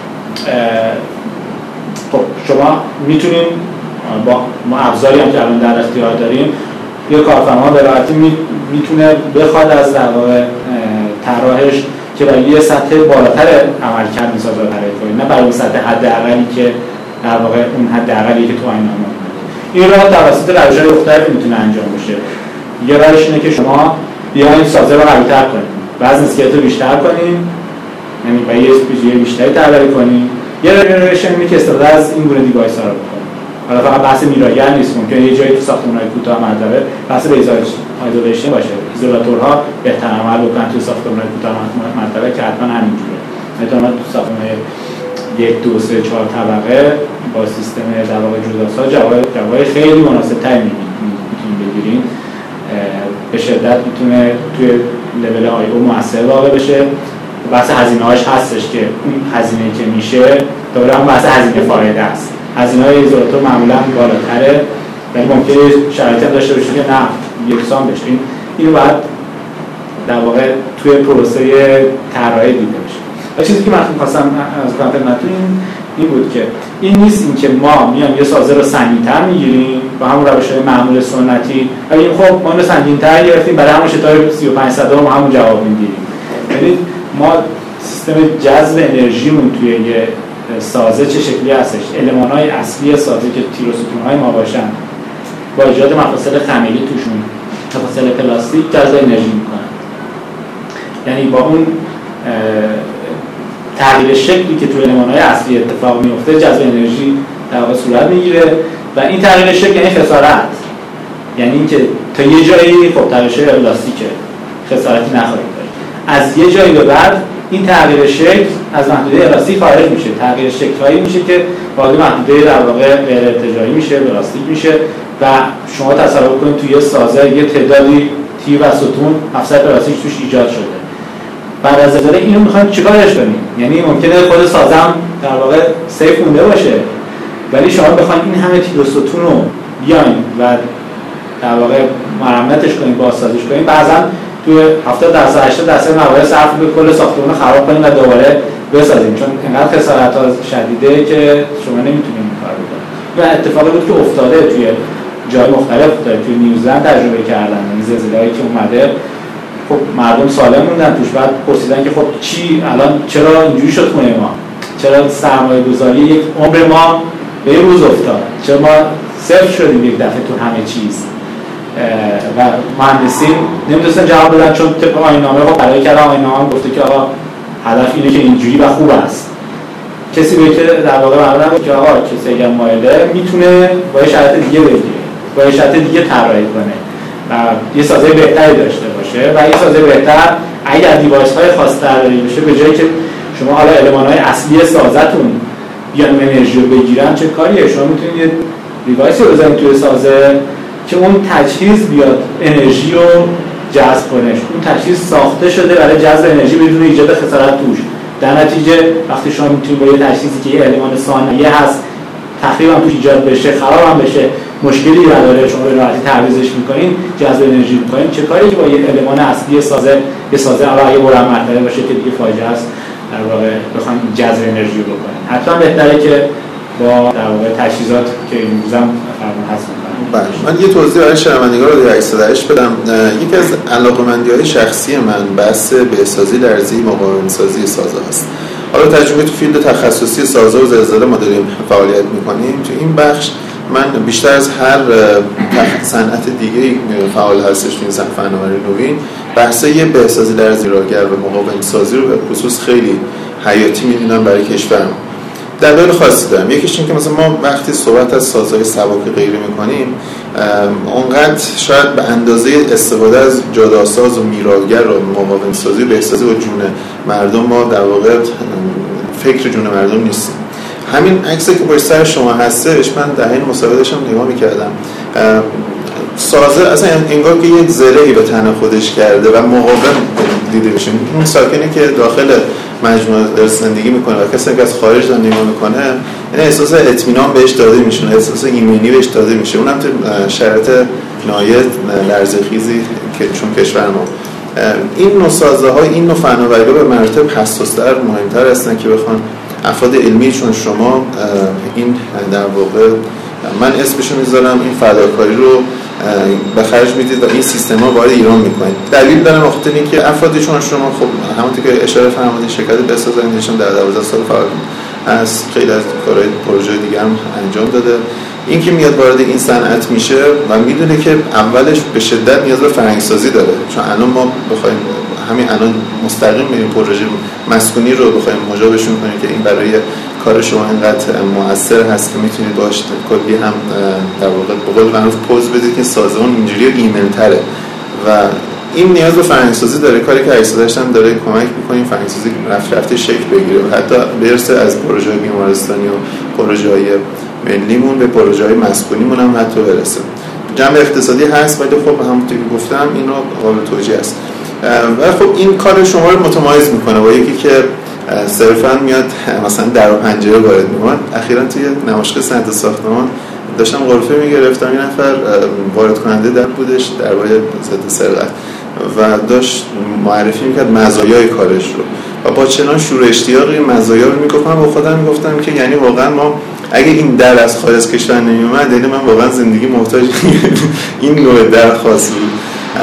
خب شما میتونید با ما ابزاری هم که الان در اختیار داریم، یه کارفرما به راحتی میتونه بخواد از در واقع طراحش که برای یه سطح بالاتر عملکرد میسازه برای کنید، نه برای اون سطح حداقلی که در واقع اون حداقلی که تو آیین‌نامه این راه توسط روش‌های مختلفی میتونه انجام بشه. یه راهش اینه که شما بیاین سازه رو قوی‌تر کنید، وزن اسکلت رو بیشتر کنید، یعنی با یه اسپیژه بیشتری طراحی کنید. یه راهش اینه که استفاده از این گونه دیوایس‌ها رو بکنید. حالا فقط بحث میراگر نیست، ممکنه یه جایی تو ساختمان‌های کوتاه مرتبه بحث ایزولیشن باشه، ایزولاتورها بهتر عمل بکنن تو ساختمان‌های کوتاه مرتبه که حتما همینجوره. مثلا تو ساختمان‌های 1 2 3 4 طبقه با سیستم در واقع جداسا جوای خیلی مناسب‌تری میتونید بگیرین، به شدت میتونه توی لول آی او موثر واقع بشه. بحث هزینه‌هاش هستش که اون هزینه‌ای که میشه دوباره هم بحث هزینه فایده است. هزینه‌های ایزولاتور معمولاً بالاتره، ولی ممکنه شرایطی هم داشته باشه که نه یکسان بشه. اینو باید در واقع توی پروسه طراحی دیده بشه. و چیزی که من خواستم از خدمتتون این بود که این نیست این که ما میام یه سازه رو سنگین‌تر میگیریم با همون روش‌های معمول سنتی، ولی خب ما رو سنگین‌تر گرفتیم برای همون شتای 3500 ما همون جواب میگیریم. یعنی ما سیستم جذب انرژیمون توی یه سازه چه شکلی هستش؟ المان‌های اصلی سازه که تیر و ستون‌های ما باشن با ایجاد مفاصل خمیری توشون، مفاصل پلاستیک جذب انرژی میکنن. یعنی با اون تغییر شکلی که توی المان‌های اصلی اتفاق میفته جذب انرژی در واقع صورت میگیره و این تغییر شکل یعنی خسارت، یعنی اینکه تا یه جایی خب تغییر شکل پلاستیکه خسارتی نخواهید داشت، از یه جایی به بعد این تغییر شکل از محدوده الاستیک خارج میشه، تغییر شکل‌هایی میشه که وارد محدوده در واقع غیر ارتجاعی میشه، پلاستیک میشه و شما تصور کنید توی یه سازه یه تعدادی تیر و ستون افسر پلاستیک توش ایجاد شده. بعد از ازاله اینو میخوایم چیکارش کنیم؟ یعنی ممکنه خود سازه هم در واقع سیف مونده باشه، ولی شما بخواید این همه تیر و ستون رو بیاین و در واقع مرمتش کنید، بازسازیش کنید، بعضا توی 70% 80% موارد صرف به کل ساختمان خراب کنیم و دوباره بسازیم، چون اینقدر خسارت‌ها شدیده که شما نمیتونید این کارو بکنید. و اتفاقی بود که افتاده توی جای مختلف، توی نیوزلند تجربه کردن، این زلزله‌ای که اومده خب مردم سالم موندن توش، بعد پرسیدن که خب چی الان چرا اینجوری شد خونه ما؟ چرا سرمایه‌گذاری یک عمر ما به یه روز افتاد؟ چرا ما صفر شدیم یک دفعه تو همه چیز؟ و مهندسین نمی‌دونستن جواب بدن، چون طبق آیین‌نامه رو برای کردن، آیین‌نامه گفته که آقا هدف اینه که اینجوری و خوب است. کسی به که در واقع معلومه که آقا کسی اگر مایله میتونه با یه شرط دیگه بگیره، با یه شرط دیگه طراحی کنه و یه سازه بهتری داشته باشه و این سازه بهتر اگر دیوایس‌های خاص طراحی بشه، به جایی که شما حالا المان‌های اصلی سازه‌تون بیان انرژی رو بگیرن، چه کاریه؟ شما میتونید یه دیوایسی رو بزنید توی سازه که اون تجهیز بیاد انرژی رو جذب کنه. اون تجهیز ساخته شده برای جذب انرژی بدون ایجاد خسارت توش. در نتیجه وقتی شما میتونید با یه تجهیزی که یه المان ثانیه هست تقریبا توش ایجاد بشه، خراب هم بشه، مشکلی نداره، شما به راحتی تعویضش میکنین، جذب انرژی میکنین، چه کاری که با یه المان اصلی سازه، یه سازه علاوه بر مرتبه باشه که دیگه فاجعه است در واقع بخواید جذب انرژی رو بکنین. حتما بهتره که با در واقع تجهیزات که امروز هم فرمان هست بله. من یه توضیح برای شنوندگان رادیو 808 بدم. یکی از علاقه‌مندی‌های شخصی من بحث بهسازی لرزی، مقاومت‌سازی سازه است. حالا تجربه تو فیلد تخصصی سازه و زلزله ما داریم فعالیت می‌کنیم. تو این بخش من بیشتر از هر صنعت دیگه فعال هستش تو این صنعت فناوری نوین، بحث یه بهسازی لرزی راگر و مقاومت‌سازی رو به خصوص خیلی حیاتی می‌دونم برای کشورم. دلایل خاصی دارم. یکیش این که مثلا ما وقتی صحبت از سازهای سبک غیره میکنیم اونقدر شاید به اندازه استفاده از جاده‌ساز و میراگر و مقاوم سازی به احساسی با جون مردم ما در واقع فکر جون مردم نیستیم. همین عکسی که پشت سر شما هستش من در این مسابقه داشتم نگاه میکردم، سازه اصلا انگار که یک زرهی به تن خودش کرده و مقاوم دیده میشه. اون ساکنی که داخل مجموعه داره زندگی میکنه و کسی که از خارج داره نگاه میکنه این احساس اطمینان بهش داده میشه، احساس ایمنی بهش داده میشه، اونم تو شرایط نایت لرزه‌خیزی که چون کشور ما این نوع سازه های این نوع فناوری‌ها به مراتب حساس‌تر مهمتر هستن که بخوان افراد علمی چون شما این در واقع من اسمشو میذارم این فداکاری رو به خرج میدید و این سیستما وارد ایران میکنید. دلیل داره مخاطر این که افرادی چون شما خب همونطور که اشاره فرمودین شرکت بهسازندیشان در 12 سال فعال هست، خیلی از کارهای پروژه دیگه هم انجام داده. این که میاد وارد این صنعت میشه و میدونه که اولش به شدت نیاز به فرهنگسازی داره، چون الان ما بخوایم همین الان مستقیم بریم پروژه مسکونی رو بخوایم مجابشون کنیم که این برای کار شما اینقدر مؤثر هست که میتونید باش کلی هم در واقع به قول معروف پوز بدید که سازمان اینجوری ایمن‌تره و این نیاز به فرهنگسازی داره. کاری که 88 هم داره کمک می‌کنیم فرهنگسازی رفته شکل بگیره و حتی برسه از پروژه بیمارستانی و پروژه‌های ملیمون به پروژه‌های مسکونیمون هم حتی برسه. جنبه اقتصادی هست ولی خب همونطور که گفتم این رو قابل توجیه است و خب این کار شما رو متمایز میکنه با یکی که صرفاً میاد مثلا در و پنجره وارد میکنه. اخیراً توی نمایشگاه صنعت ساختمان داشتم غرفه میگرفتم، این نفر وارد کننده در بودش درباره ضد سرقت و داشت معرفی میکرد مزایای کارش رو و با چنان شور اشتیاقی مزایا رو میگفتم با خودم میگفتم که یعنی واقعا ما اگه این در از خارج از کشور نمیومد یعنی من واقعا زندگی محتاج این نوع در خاص بود.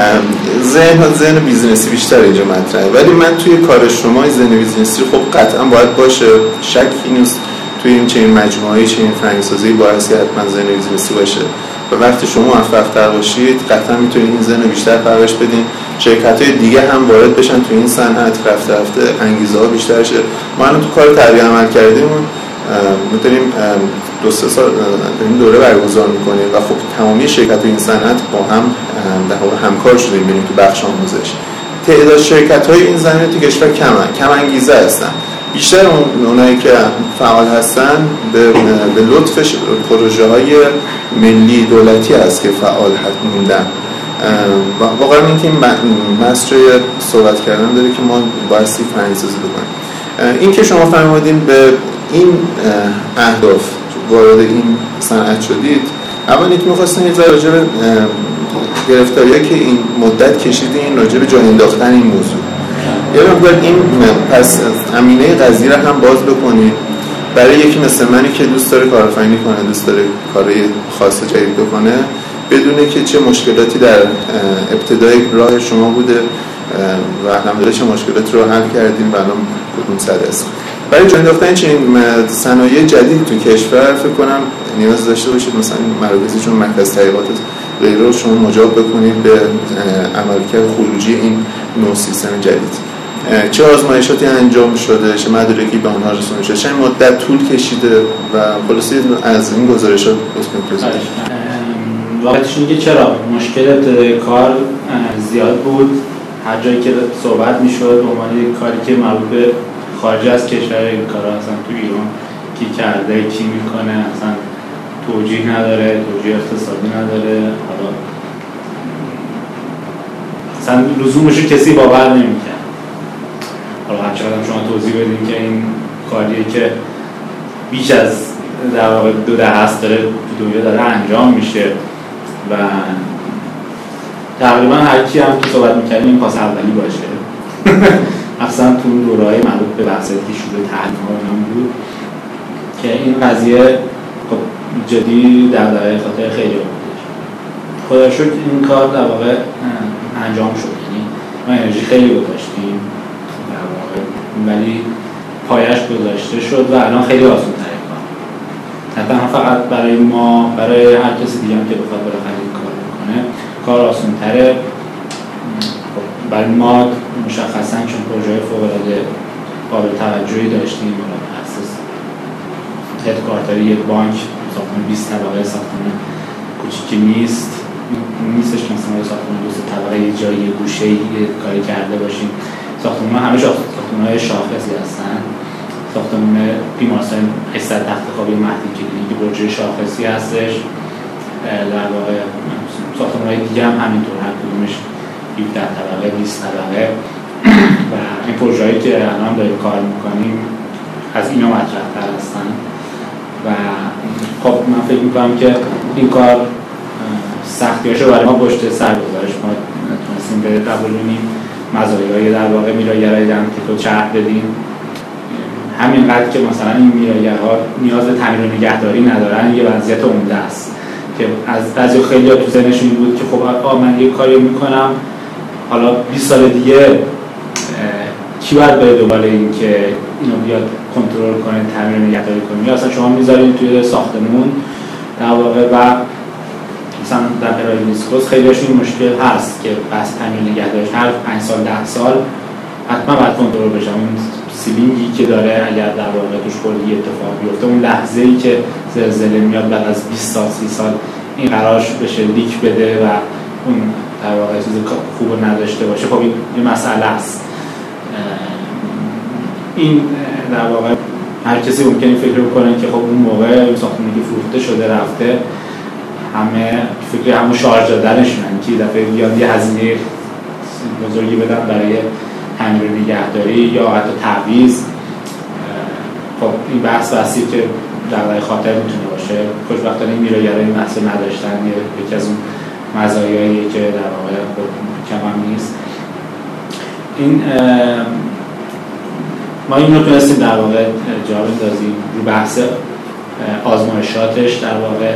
ذهن بیزنسی بیشتر اینجا مطرحه ولی من توی کار شما ذهن بیزنسی خب قطعا باید باشه، شکی نیست توی این چنین مجموعه‌ای چنین فرهنگسازی باعث حتما ذهن بیزنسی باشه و وقتی شما موفق‌تر باشید قطعا میتونید این ذهن بیشتر پرورش بدین، شرکت‌های دیگه هم وارد بشن توی این صنعت، رفته انگیزه‌ها بیشتر شه. ما الان تو کار تربیت عمل کردیم میتونیم 2-3 سال این دوره برگزار میکنیم و خب تمامی شرکت این صنعت با هم در واقع همکار شدیم بریم تو بخش آموزش. تعداد شرکت‌های این زمینه تو کشور کم انگیزه هستن، بیشتر اونایی که فعال هستن به لطف پروژه‌های ملی دولتی است که فعال موندن. واقعا اینکه این مسئله صحبت کردن داره که ما باید فرهنگسازی بکنیم. این که شما فرمودین به این اهداف وارد این صنعت شدید، اول اینکه می‌خواستم یه ذره راجع به گرفتاریایی که این مدت کشیدین راجع به جای انداختن این موضوع یه مقدار این پس امینه قضیه رو هم باز بکنید برای یکی مثل منی که دوست داره کارآفرینی کنه، دوست داره کارهای خاص جدید بکنه، بدونه که چه مشکلاتی در ابتدای راه شما بوده و الحمدلله چه مشکلاتی رو حل کردیم و الان کدوم صد است. برای جای انداختن چنین صنایع جدید تو کشور فکر کنم نیاز داشته باشید مثلا مراکزی چون مرکز تحقیقات غیره رو شما مجاب بکنید به عملکرد خروجی این نوع سیستم جدید. چه آزمایشاتی انجام شده، چه مدارکی به اونها رسونده شده، چه مدت طول کشیده و خلاصه از این گزارشات بسیار واقعیتش اینه که چرا مشکلات کار زیاد بود، هر جایی که صحبت میشد به عنوان کاری که مربوط به خارج از کشور این کارا اصلا تو ایران کی کرده کی میکنه اصلا توجیه نداره، توجیه اقتصادی نداره، حالا اصلا لزومش کسی باور نمیکنه. حالا هر چقدر شما توضیح بدین که این کاریه که بیش از در واقع 2 دهه است داره تو دنیا داره انجام میشه و تقریبا هر کی هم تو صحبت میکنیم این پاس اولی باشه اصلا تو دوره‌های مربوط به بحث شده تحریم‌ها هم بود که این قضیه خب جدی در خاطر خیلی بود. خدا رو شکر این کار در واقع انجام شد، یعنی ما انرژی خیلی گذاشتیم در واقع ولی پایش گذاشته شد و الان خیلی آسان‌تره کار. نه فقط برای ما، برای هر کسی دیگه هم که بخواد بالاخره این کار بکنه کار آسان‌تره. برای ما مشخصاً چون پروژه فوق‌العاده قابل توجهی داشتیم، حالا اساس هدکوارتر یک بانک، ساختمان 20 طبقه، ساختمان کوچیکی نیستش که مثلا ساختمان 2 طبقه یه جایی گوشه‌ای کاری کرده باشیم. ساختمان همه ساختمان‌های شاخصی هستن. ساختمان بیمارستان 800 تخت خوابی مهدی کلینی که برج شاخصی هستش. در واقع ساختمان‌های دیگه هم همینطور، هر کدومش 17 طبقه 20 طبقه و این پروژه‌ای که الان داریم کار می‌کنیم از اینا مطرح‌تر هستن. و خب من فکر می‌کنم که این کار سختی‌هاشو برای ما پشت سر گذاشت. ما تونستیم به قبولونیم مزایای در واقع میراگرای دمتک رو چرخ بدیم، همینقدر که مثلا این میراگرها نیاز به تعمیر و نگهداری ندارن، یه وضعیت عمده است که از بعضی خیلی‌ها تو ذهنشون بود که خب من یه کاری میکنم، حالا 20 سال دیگه کی باید بره دنبال این که اینو بیاد کنترل کنه، تعمیر و نگهداری کنه، یا اصلا شما میذارین توی ساختمون در واقع. و مثلا در پرایلیسکوس خیلی‌هاشون این مشکل هست که بس تعمیر نگهداریش هر 5 سال 10 سال حتما باید کنترل بشه. اون سیلینگی که داره اگر در واقع توش کلی اتفاق بیفته، اون لحظه‌ای که زلزله میاد بعد از 20 سال 30 سال این قرارش بشه لیک بده و اون در واقع چیز خوب نداشته باشه، خب این مسئله است. این در واقع هر کسی ممکنه فکر بکنه که خب اون موقع ساختمانی که فروخته شده رفته، همه فکر همون شارژ دادنشونن که دفعه بیاد یه هزینه بزرگی بدن برای تعمیر و نگهداری یا حتی تعویض. خب این بحثی که در خاطر میتونه باشه. خوشبختانه این میراگرای این بحث نداشتن، یکی از اون مزایایی که در واقع خب کم هم نیست. این ما این رو تونستیم در واقع جا بندازیم رو بحث آزمایشاتش. در واقع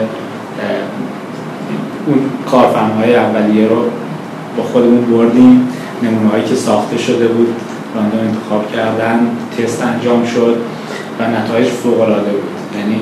اون کارفرماهای اولیه رو با خودمون بردیم، نمونه‌هایی که ساخته شده بود راندوم انتخاب کردن، تست انجام شد و نتایج فوق‌العاده بود. یعنی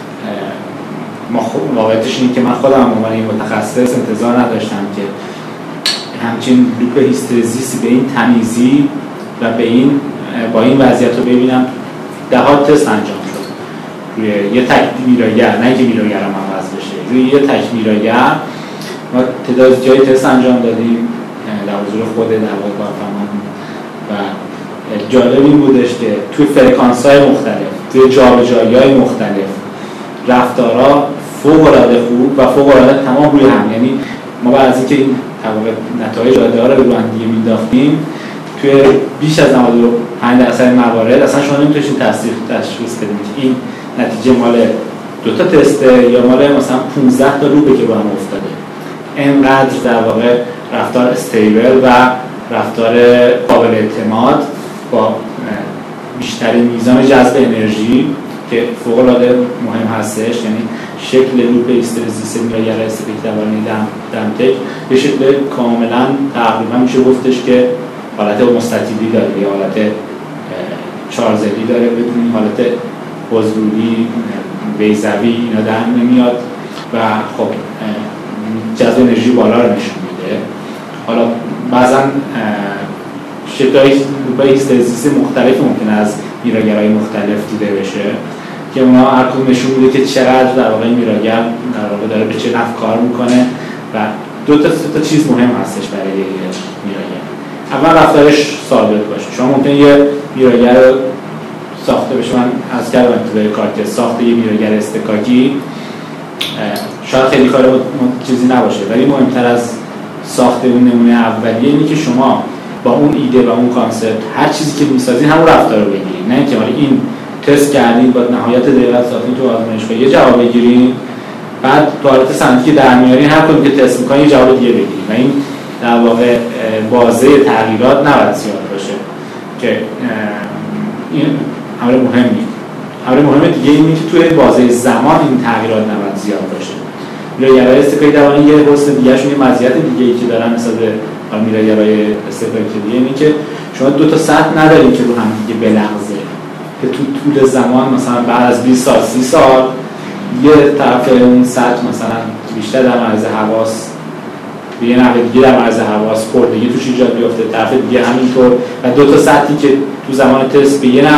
ما واقعیتش اینه که من خودم عنوان این متخصص انتظار نداشتم که همچین لوپ هیسترزیسی به این تمیزی و به این با این وضعیت رو ببینم. ده‌ها تست انجام شد روی یه تک میراگر، نه اینکه میراگر هم عوض بشه، روی یه تک میراگر ما تعداد جای تست انجام دادیم در حضور خود در واقع کارفرما. و جالب این بودش که توی فرکانس‌های مختلف، توی جابجایی‌های مختلف رفتارها فوق‌العاده خوب و فوق‌العاده تمام روی هم. یعنی ما بعد از اینکه این نتایج داده ها رو به هم دیگه مینداختیم، توی بیش از 95% موارد اصلا شما نمیتونید تشخیص بدید که این نتیجه مال 2 تا تسته یا مال مثلا 15 تا لوبه که با هم افتاده. اینقدر در واقع رفتار استیبل و رفتار قابل اعتماد با بیشترین میزان جذب انرژی که فوق‌العاده مهم هستش. یعنی شکل لوپ هیسترزیس میراگر استفیک درباره دمتک به شکل کاملا تقریبا میشه گفتش که حالت مستطیلی داره یا حالت چارزلی داره، بدون حالت حضوری بیضوی اینا در نمیاد و خب جذب انرژی بالا رو نشون میده. حالا بعضا شکل‌های لوپ هیسترزیس مختلف ممکنه از میراگرهای مختلف دیده بشه که اونا هر کدوم نشون میده که چقدر در واقع میراگر در واقع داره به چه نحو کار میکنه. و دو تا چیز مهم هستش برای میراگر. اول رفتارش ثابت باشه. شما ممکنه یه میراگر ساخته بشه، من از کردم ابتدای کار که ساخته یه میراگر استکاکی شاید خیلی کار چیزی نباشه، ولی مهمتر از ساخته اون نمونه اولیه اینه که شما با اون ایده و اون کانسپت هر چیزی که میسازین همون رفتار رو بگیرید، نه اینکه حالا این تست کردید با نهایت دقت ساختین تو آزمایشگاه یه جواب بگیرید، بعد تو حالت صنعتی که در میارین هر کدوم که تست می‌کنین یه جواب دیگه بگیرید. و این در واقع بازه تغییرات نباید زیاد باشه که این امر مهمی. امر مهم دیگه اینه که توی بازه زمان این تغییرات نباید زیاد باشه. میراگرهای استکاکی در واقع یه حسن دیگه‌شون، یه مزیت دیگه‌ای که دارن مثلا میراگرهای استکاکی دیگه اینه که شما 2 تا سطح ندارین که رو هم دیگه بلغزه، که تو طول زمان مثلا بعد از 20 سال 30 سال یه طرف اون سطح مثلا بیشتر در معرض حواس به یه نحو دیگه در معرض حواس خوردگی توش ایجاد بیفته، طرف دیگه همینطور، و 2 تا سطحی که تو زمان تست به یه نحو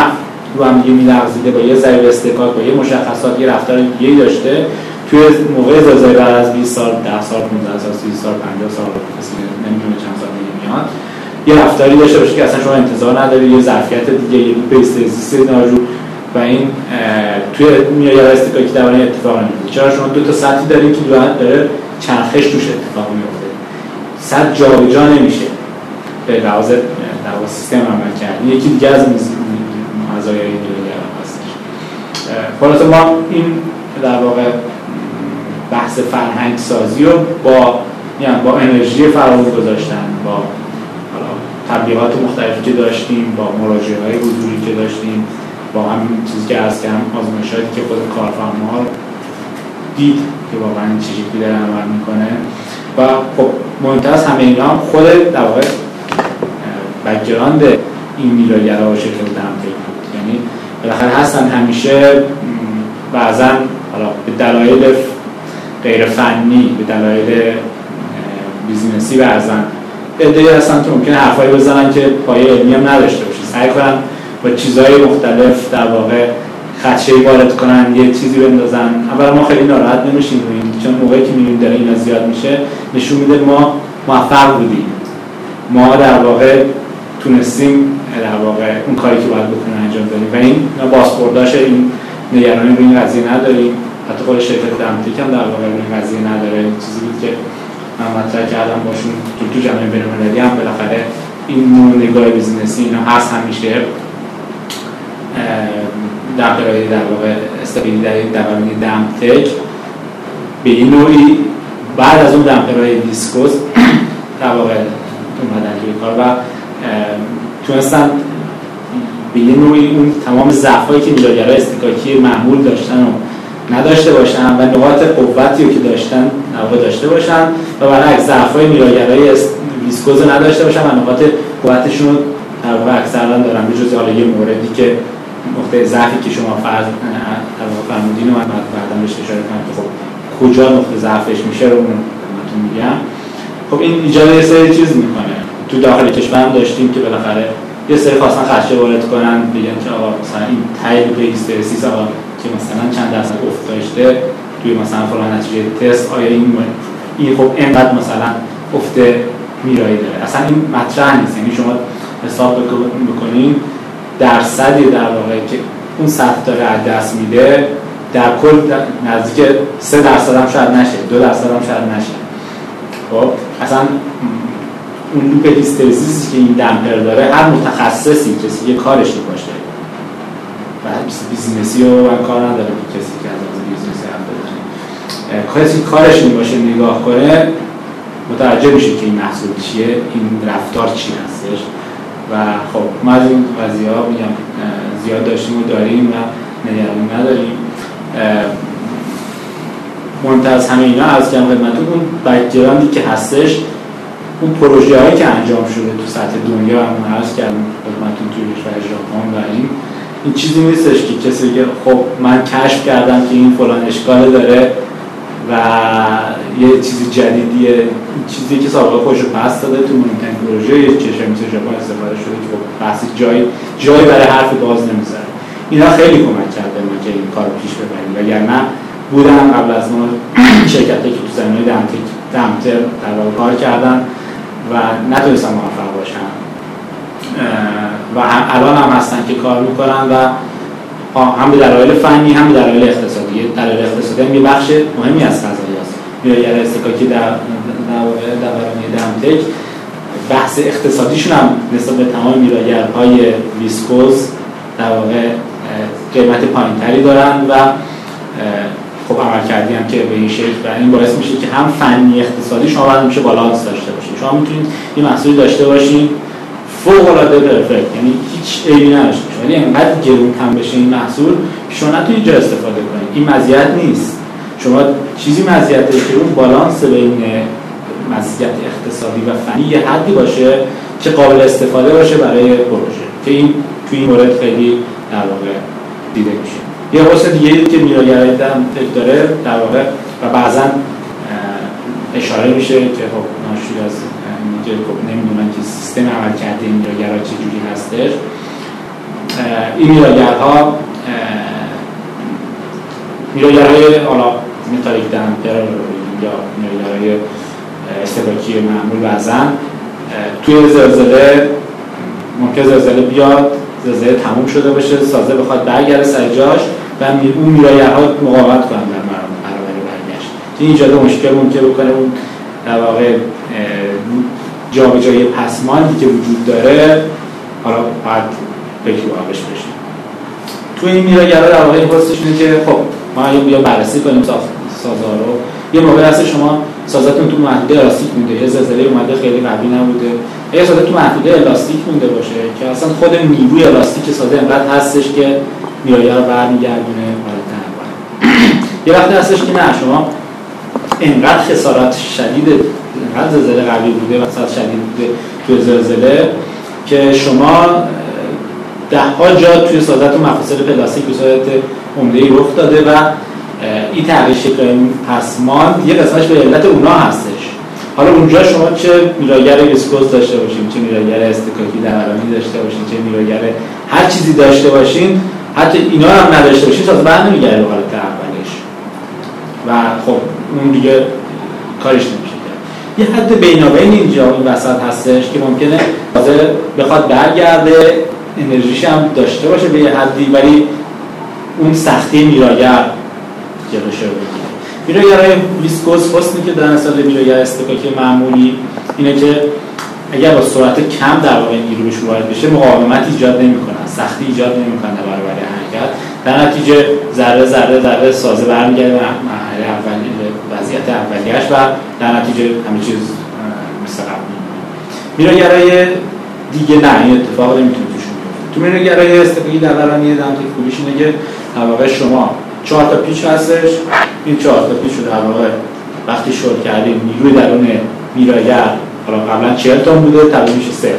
رو هم دیگه می‌لغزیده، با یه ضریب استکاک، با یه مشخصات، یه رفتار دیگه‌ای داشته، توی موقع زلزله بعد از 20 سال، 10 سال، 15 سال، 30 سال، 50 سال، کسی نمی‌دونه چند سال دیگه میاد، یه رفتاری داشته باشه که اصلا شما انتظار نداری، یه ظرفیت دیگه، یه بیستیزیست ناجور و این توی معیار استکاکی درباره اتفاق نمیفته. چرا شما دو تا سطحی دارید که داره چرخش توش اتفاق میفته، سطح جابجا نمیشه به لحاظ در سیستم عمل کردن. یکی دیگه از مزایای این دیگه هستش. خلاصه ما این در واقع بحث فرهنگ سازی رو با انرژی فراوون گذاشتن، با تبلیغات مختلفی که داشتیم، با مراجعه‌های حضوری که داشتیم، با همین چیزی که عرض کردم، آزمایشاتی که خود کارفرما دید که واقعا چه شکلی داره عمل میکنه و خب مهمتر از همه اینا خود در واقع بک‌گراند این میراگرها و شرکت دمتک بود. یعنی بالاخره هستن همیشه بعضا حالا به دلایل غیر فنی، به دلایل بیزینسی بعضا ادعایی هستن که ممکنه حرفایی بزنن که پایه علمی هم نداشته باشه، سعی کنن با چیزهای مختلف در واقع خدشه‌ای وارد کنن، یه چیزی بندازن. اولا ما خیلی ناراحت نمیشیم چون موقعی که میبینیم داره اینا زیاد میشه نشون میده ما موفق بودیم، ما در واقع تونستیم در واقع اون کاری که باید بکنیم انجام بدیم و این بازخورداش این نگرانی رو این قضیه نداریم. حتی خود شرکت دمتک هم در واقع این قضیه نداره. چیزی بود که من مطرح کردم باشون تو جامعه بین‌المللی هم بالاخره این نوع نگاه بیزینسی اینا هست همیشه. دمپرایی در واقع استابیلی در درونی دمتک به این نوعی بعد از اون دمپرایی دیسکوس در واقع اومدن توی کار و تونستن به یه نوعی اون تمام ضعفایی که میراگرهای استکاکی معمول داشتن و نداشته باشن و نقاط قوتی که داشتن در واقع داشته باشن و برعکس ضعفای میراگرهای ویسکوز نداشته باشن و نقاط قوتشون رو در واقع اکثرا دارن، به جز حالا یه موردی که نقطه ضعفی که شما فرمودین و من بعداً بهش اشاره کنم که خب کجا نقطه ضعفش میشه رو بهتون میگم. خب این ایجاد یه سری چیز میکنه. تو داخل کشور هم داشتیم که بالاخره یه سری خواستن خدشه وارد کنن، بگن که آقا مثلا این تایید به هیستریسیس آقا که مثلا چند درصد افت داشته توی مثلا فلان نتیجه تست، آیا این خب اینقدر مثلا افت میرایی داره. اصلا این مطرح نیست. یعنی شما حساب بکنین درصدی در واقع که اون سطح داره از دست میده در کل نزدیک 3% هم شاید نشه، 2% هم شاید نشه. خب اصلا اون لوپ هیستریسیسی که این دمپر داره هر متخصصی کسی که کارش باشه و بیزینسی رو کار نداره که کسی که از بیزینسی حرف بزنه، کسی کارش باشه نگاه کنه متوجه میشه که این محصول چیه، این رفتار چی هستش. و خب ما از این قضیه ها میگم زیاد داشتیم و داریم و نگرانی نداریم. مهمتر از همه اینا از کم خدمتون اون بک‌گراندی که هستش، اون پروژه هایی که انجام شده تو سطح دنیا همون عرض کردم خدمتون توی کشور ژاپن و این چیزی نیستش که کسی که خب من کشف کردم که این فلان اشکال داره و یه چیزی جدیدیه، چیزی که سابقه خودشو پس داده تو مهمترین پروژه یه کشور مثل ژاپن استفاده شده که خب بحثی جایی برای حرف باز نمیذاره. اینا خیلی کمک کرده ما که این کارو پیش ببریم، وگرنه بودن قبل از ما شرکتایی که تو زمینه دمتر در واقع کار کردن و نتونستن موفق باشن و الان هم هستن که کار میکنن و هم به دلایل فنی هم به دلایل اقتصادی. دلایل اقتصادی هم یه بخش مهمی از قضیه است. میراگر استکاکی در دورانی دمتک بحث اقتصادیشون هم نسبت به تمام میراگرهای ویسکوز در واقع قیمت پایینتری دارن و خب عملکردی هم که به این شکل و این باعث میشه که هم فنی اقتصادی شما باید میشه بالانس داشته باشید. شما میتونید این محصولی داشته باشین فوق العاده پرفکت، یعنی هیچ عیبی نداشته باشه، ولی انقدر گرون کم بشه این محصول که شما نتونید اینجا استفاده کنید. این مزیت نیست. شما چیزی مزیت داره که اون بالانس بین مزیت اقتصادی و فنی یه حدی باشه که قابل استفاده باشه برای پروژه، که این توی این مورد خیلی در واقع دیده میشه. یه قصه دیگه که میراگرهای دمتک داره در واقع و بعضا اشاره میشه که خب ناشی از اینکه خب نمیدونن که سیستم عملکردی میراگرها چجوری هستش. این میراگرهای حالا متالیک دمپر یا میراگرهای استکاکی معمول وزن توی زلزله ممکن زلزله بیاد، زلزله تموم شده باشه، سازه بخواد برگرده سر جاش و اون میراگرها مقاومت کنن در برابر برگشت. این ایجاد مشکل ممکن بکنه اون در واقع جابجایی پسماندی که وجود داره حالا باید فکر واقعش بشه. تو این میراگرها در واقع این پرسش اینه که خب ما بیا بررسی کنیم سازها رو. یه موقع هست شما سازتون تو محدوده الاستیک مونده، یه زلزله اومده خیلی قوی نبوده، اگه سازه تو محدوده الاستیک مونده باشه که اصلا خود نیروی الاستیک سازه انقدر هستش که میراگر رو برمیگردونه حالت اول. یه وقتی هستش که نه شما انقدر خسارات شدیده، انقدر زلزله قوی بوده و خسارات شدید بوده تو زلزله که شما ده ها جا توی سازتون مفاصل پلاستیک به صورت عمده‌ای رخ داده و این تغییر شکل این پسماند یه قسمتش به علت اونا هستش. حالا اونجا شما چه میراگر ویسکوز داشته باشین، چه میراگر استکاکی دورانی داشته باشین، چه میراگر هر چیزی داشته باشین، حتی اینا هم نداشته باشین ساز بر نمیگرده به حالت اولش و خب اون دیگه کارش نمیشه کرد. یه حد بینابین اینجا این وسط هستش که ممکنه سازه بخواد برگرده، انرژیش هم داشته باشه به یه حدی، ولی اون سختی میراگر جلوشه رو بگیره. میراگرهای ویسکوز حسنی که در نسبت میراگر استکاکی معمولی اینه که اگر با سرعت کم در واقع نیرو بهش وارد بشه مقاومت ایجاد نمی‌کنن، سختی ایجاد نمی‌کنن در برابر حرکت. در نتیجه ذره سازه برمیگرده به مرحله اولی، به وضعیت اولیه‌اش و در نتیجه همه چیز مثل قبل میمونه. میراگرهای دیگه نه این اتفاق نمیتونه توشون بیفته. تو میراگرهای استکاکی دورانی دمپر خوبیش اینه که در واقع شما 4 تا پیچ هستش، این 4 تا پیچ رو در واقع وقتی شل کردیم نیروی درون میراگر حالا قبلا 40 تن بوده تبدیل میشه 0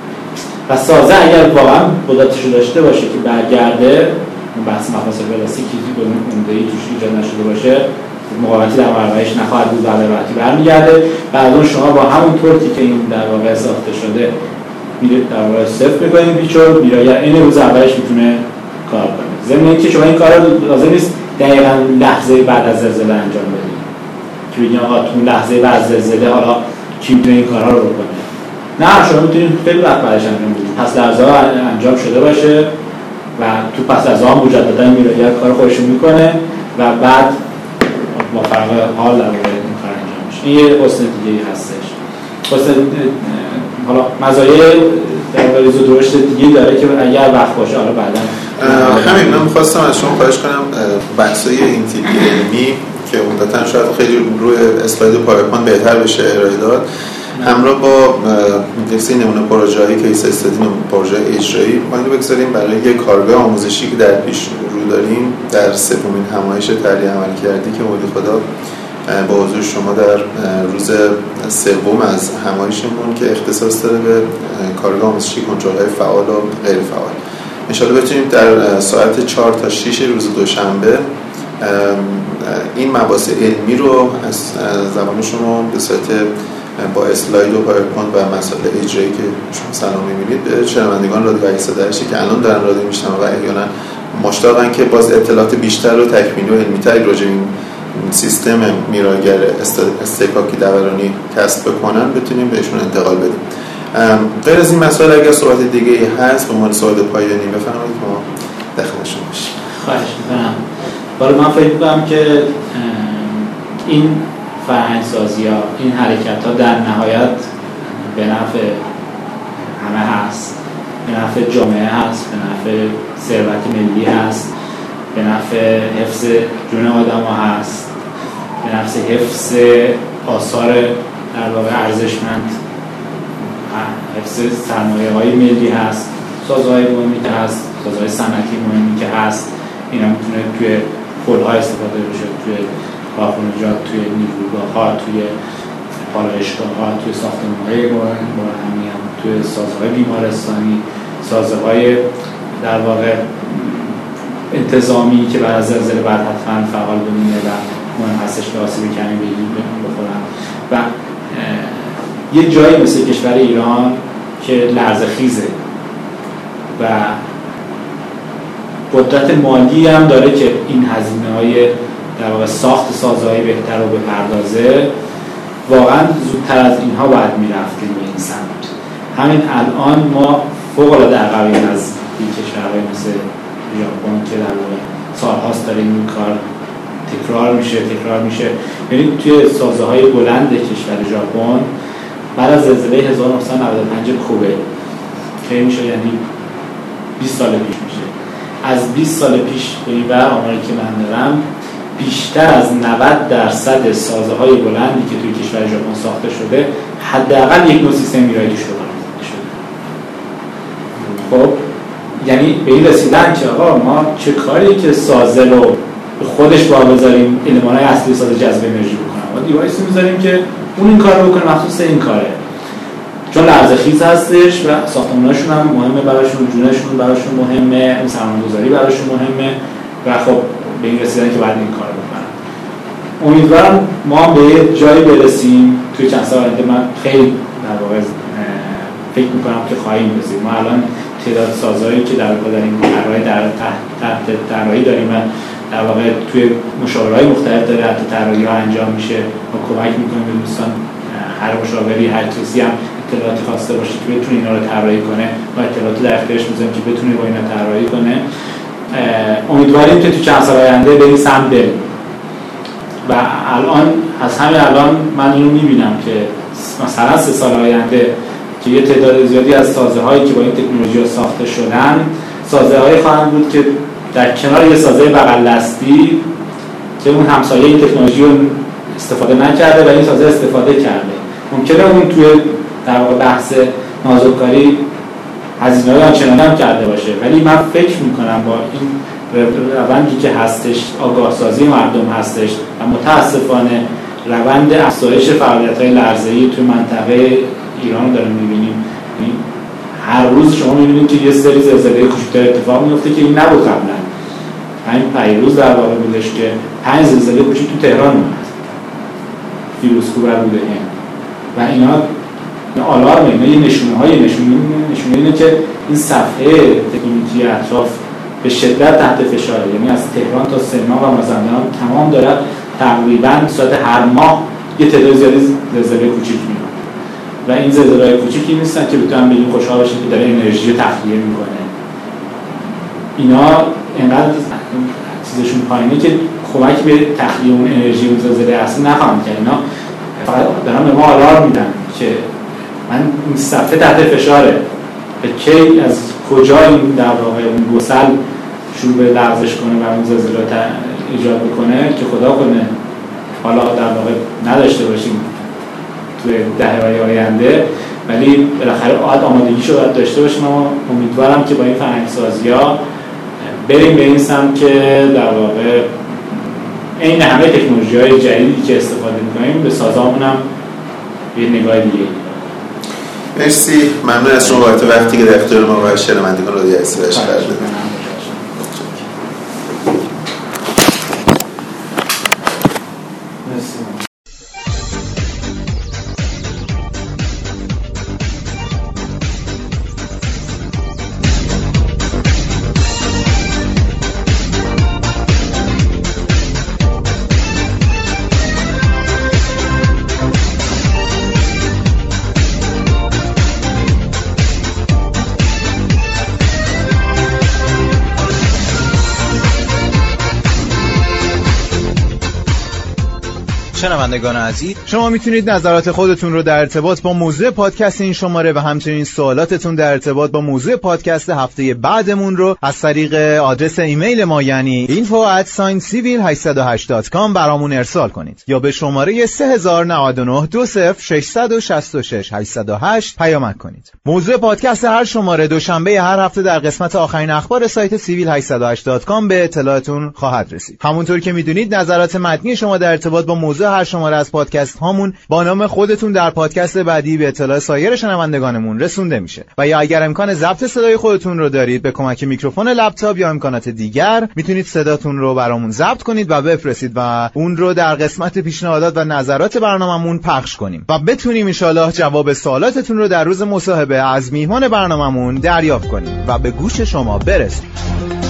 و سازه اگر واقعا قدرتش رو داشته باشه که برگرده اون بحث مفاصل پلاستیک چیزی به اون عمده‌ای توش ایجاد نشده باشه مقاومتی در برابرش نخواهد بود و به راحتی برمیگرده. بعد اون شما با همون تورکی که این در واقع ساخته شده میرید در واقع صفر می‌کنید پیچو میراگر این روز اولش میتونه کار کنه. ضمن اینکه شما این کارا لازم نیست دقیقاً لحظه بعد از زلزله انجام بدید که بگین آقا تو لحظه بعد از زلزله حالا کی میتونه این کارا رو بکنه. نه شما میتونید خیلی وقت بعدش انجام بدید، پس لحظه‌ها انجام شده باشه و تو پس از آن مجددا میراگر کار خودش میکنه و بعد با فرق حال در واقع این کار انجام میشه. این یه حسن دیگه‌ای هستش. حسن حالا مزایای در واقع ریز و درشت دیگه داره که اگر وقت باشه حالا بعدا همین من می‌خواستم از شما خواهش کنم بحث‌های این تیپی علمی که عمدتاً شاید خیلی روی اسلاید پاورپوینت بهتر بشه ارائه داد همراه با یه نمونه پروژه‌ای کیس استادی پروژه اجرایی ما بگذاریم برای یک کارگاه آموزشی که در پیش رو داریم در سومین همایش طرح عملکردی که مولود خدا با حضور شما در روز سوم از همایشمون که اختصاص داره به کارگاه آموزشی کنترل‌های فعال و غیر فعال ان شاءالله بتونیم در ساعت 4 تا 6 روز دوشنبه این مباحث علمی رو از زبان شما به صورت با اسلاید و پاورپوینت و مسائل اجرایی که شما سلام می‌بینید به شنوندگان رادیو 818 که الان دارن رادیو میشنون و احیانا مشتاقن که باز اطلاعات بیشتر و تکمیلی و علمی‌تری راجع به این سیستم میراگر استکاکی دورانی کسب بکنن بتونیم بهشون انتقال بدیم. غیر از این مسائل اگر صحبت دیگه‌ای هست به عنوان سوال پایانی بفرمایید ما داخلشون باشیم. خواهش می‌کنم. ولی من فکر می‌کنم که این فرهنگ‌سازی‌ها این حرکت‌ها در نهایت به نفع همه هست، به نفع جامعه هست، به نفع ثروت ملی هست، به نفع حفظ جون آدم‌ها هست، به نفع حفظ آثار در واقع ارزشمند، حفظ سرمایه‌های ملی هست، سازهای مهمی که هست، سازهای صنعتی مهمی که هست. اینا میتونه توی پل‌ها استفاده بشه، توی کارخانجات، توی نیروگاه‌ها، توی پالایشگاه‌ها، توی ساختمان‌های مرهمی، توی سازهای بیمارستانی، سازهای در واقع انتظامی که بعد از زلزله بعد حتما فعال بمونه و مهم هستش که آسیب کمی بخورن و یه جایی مثل کشور ایران که لرزه‌خیزه و قدرت مالی هم داره که این هزینه‌های در واقع ساخت سازهای بهتر رو بپردازه، واقعا زودتر از اینها باید میرفتیم به این سمت. همین الان ما فوق‌العاده عقبیم از این کشورهای مثل ژاپن که در واقع سال‌هاست داره این کار تکرار میشه. یعنی توی سازه‌های بلند کشور ژاپن بعد از زلزله 1995 کوبه که میشه یعنی 20 سال پیش میشه، از 20 سال پیش به این ور آماری که من دارم بیشتر از 90% سازه‌های بلندی که توی کشور ژاپن ساخته شده حداقل یک نوع سیستم ویرایش شده. خب یعنی به این رسیدن که آقا ما چه کاری که سازه رو به خودش بذاریم المان‌های اصلی سازه جذب انرژی بکنه، ما دیوایسی می‌ذاریم که اون این کارو بکنه، مخصوص این کاره، چون لرزه‌خیز هستش و ساختمان‌هاشون هم مهمه براشون، جونشون براشون مهمه، سرمایه‌گذاری براشون مهمه و خب به این رسیدن که باید این کارو بکنن. امیدوارم ما به یه جایی برسیم توی چند سال آینده. من خیلی در واقع فکر می‌کنم که خواهیم رسید. ما الان تعداد سازهایی که در واقع این تحت طراحی داریم و در واقع توی مشاورهای مختلف داره حتی طراحی‌ها انجام میشه و کمک می‌کنیم به دوستان، هر مشاوری هر کسی هم اطلاعاتی خواسته باشه که بتونه اینا رو طراحی کنه و اطلاعاتی در اختیارش می‌ذاریم که بتونه با اینا طراحی کنه. امیدواریم که تو چند سال آینده بریم سمت و الان از همین الان من اینو می‌بینم که مثلا 3 سال آینده که یه تعداد زیادی از سازه‌هایی که با این تکنولوژی ساخته شدن سازه‌هایی خواهند بود که در کنار یه سازه بغل دستی که اون همسایه این تکنولوژی رو استفاده نکرده و این سازه استفاده کرده، ممکنه اون توی در واقع بحث نازکاری هزینه‌های آنچنانی هم کرده باشه، ولی من فکر می‌کنم با این روندی که هستش، آگاه سازی مردم هستش و متأسفانه روند افزایش فعالیت‌های لرزه‌ای توی منطقه ایران داریم می‌بینیم. هر روز شما می‌بینید که یه سری زلزله کوچکتر اتفاق میفته که این نبود قبلا. همین پیروز در واقع بودش که 5 زلزله کوچیک تو تهران اومد، فیروزکوه بوده و اینا آلارم، اینا یه نشونه اینه که این صفحه تکنیکی اطراف به شدت تحت فشاره. یعنی از تهران تا سرماق و مازندران تمام داره تقریبا صورت هر ماه یه تعداد زیادی زلزله کوچیک میاد و این زلزله‌های کوچیکی نیستن که بتونن بگیم خوشحال باشید که داره انرژی رو تخلیه میکنه. اینا اینقدر چیزشون پایینه که کمک به تخلیه اون انرژی اون زلزله اصلا نخواهند کرد. اینا فقط دارن به ما آلارم میدن که من این صفحه تحت فشاره، به کی از کجا این در واقع اون گسل شروع به لرزش کنه و اون زلزله ایجاد بکنه که خدا کنه حالا در واقع نداشته باشیم توی دهه‌های آینده، ولی بالاخره آمادگیشو باید داشته باشیم. اما امیدوارم که با این فرهنگ‌سازی‌ها بریم به این سمت که در واقع این همه تکنولوژی‌های جدیدی که استفاده می‌کنیم به سازه‌مون هم یه نگاه دیگه. مرسی، ممنون از شما بابت وقتی که در اختیار ما و شنوندگان رادیو ایستاده قرار دادید. شنوندگان عزیز، شما میتونید نظرات خودتون رو در ارتباط با موضوع پادکست این شماره و همچنین سوالاتتون در ارتباط با موضوع پادکست هفته بعدمون رو از طریق آدرس ایمیل ما یعنی info@civil808.com برامون ارسال کنید یا به شماره 3099 20666 808 پیامک کنید. موضوع پادکست هر شماره دوشنبه هر هفته در قسمت آخرین اخبار سایت civil808.com به اطلاعتون خواهد رسید. همونطور که میدونید نظرات متنی شما در ارتباط با موضوع هر شماره از پادکست هامون با نام خودتون در پادکست بعدی به اطلاع سایر شنوندگانمون رسونده میشه. و یا اگر امکان ضبط صدای خودتون رو دارید به کمک میکروفون لپتاپ یا امکانات دیگر میتونید صداتون رو برامون ضبط کنید و بفرستید و اون رو در قسمت پیشنهادات و نظرات برنامه‌مون پخش کنیم و بتونیم ان شاءالله جواب سوالاتتون رو در روز مصاحبه از میهمان برنامه‌مون دریافت کنیم و به گوش شما برسونیم.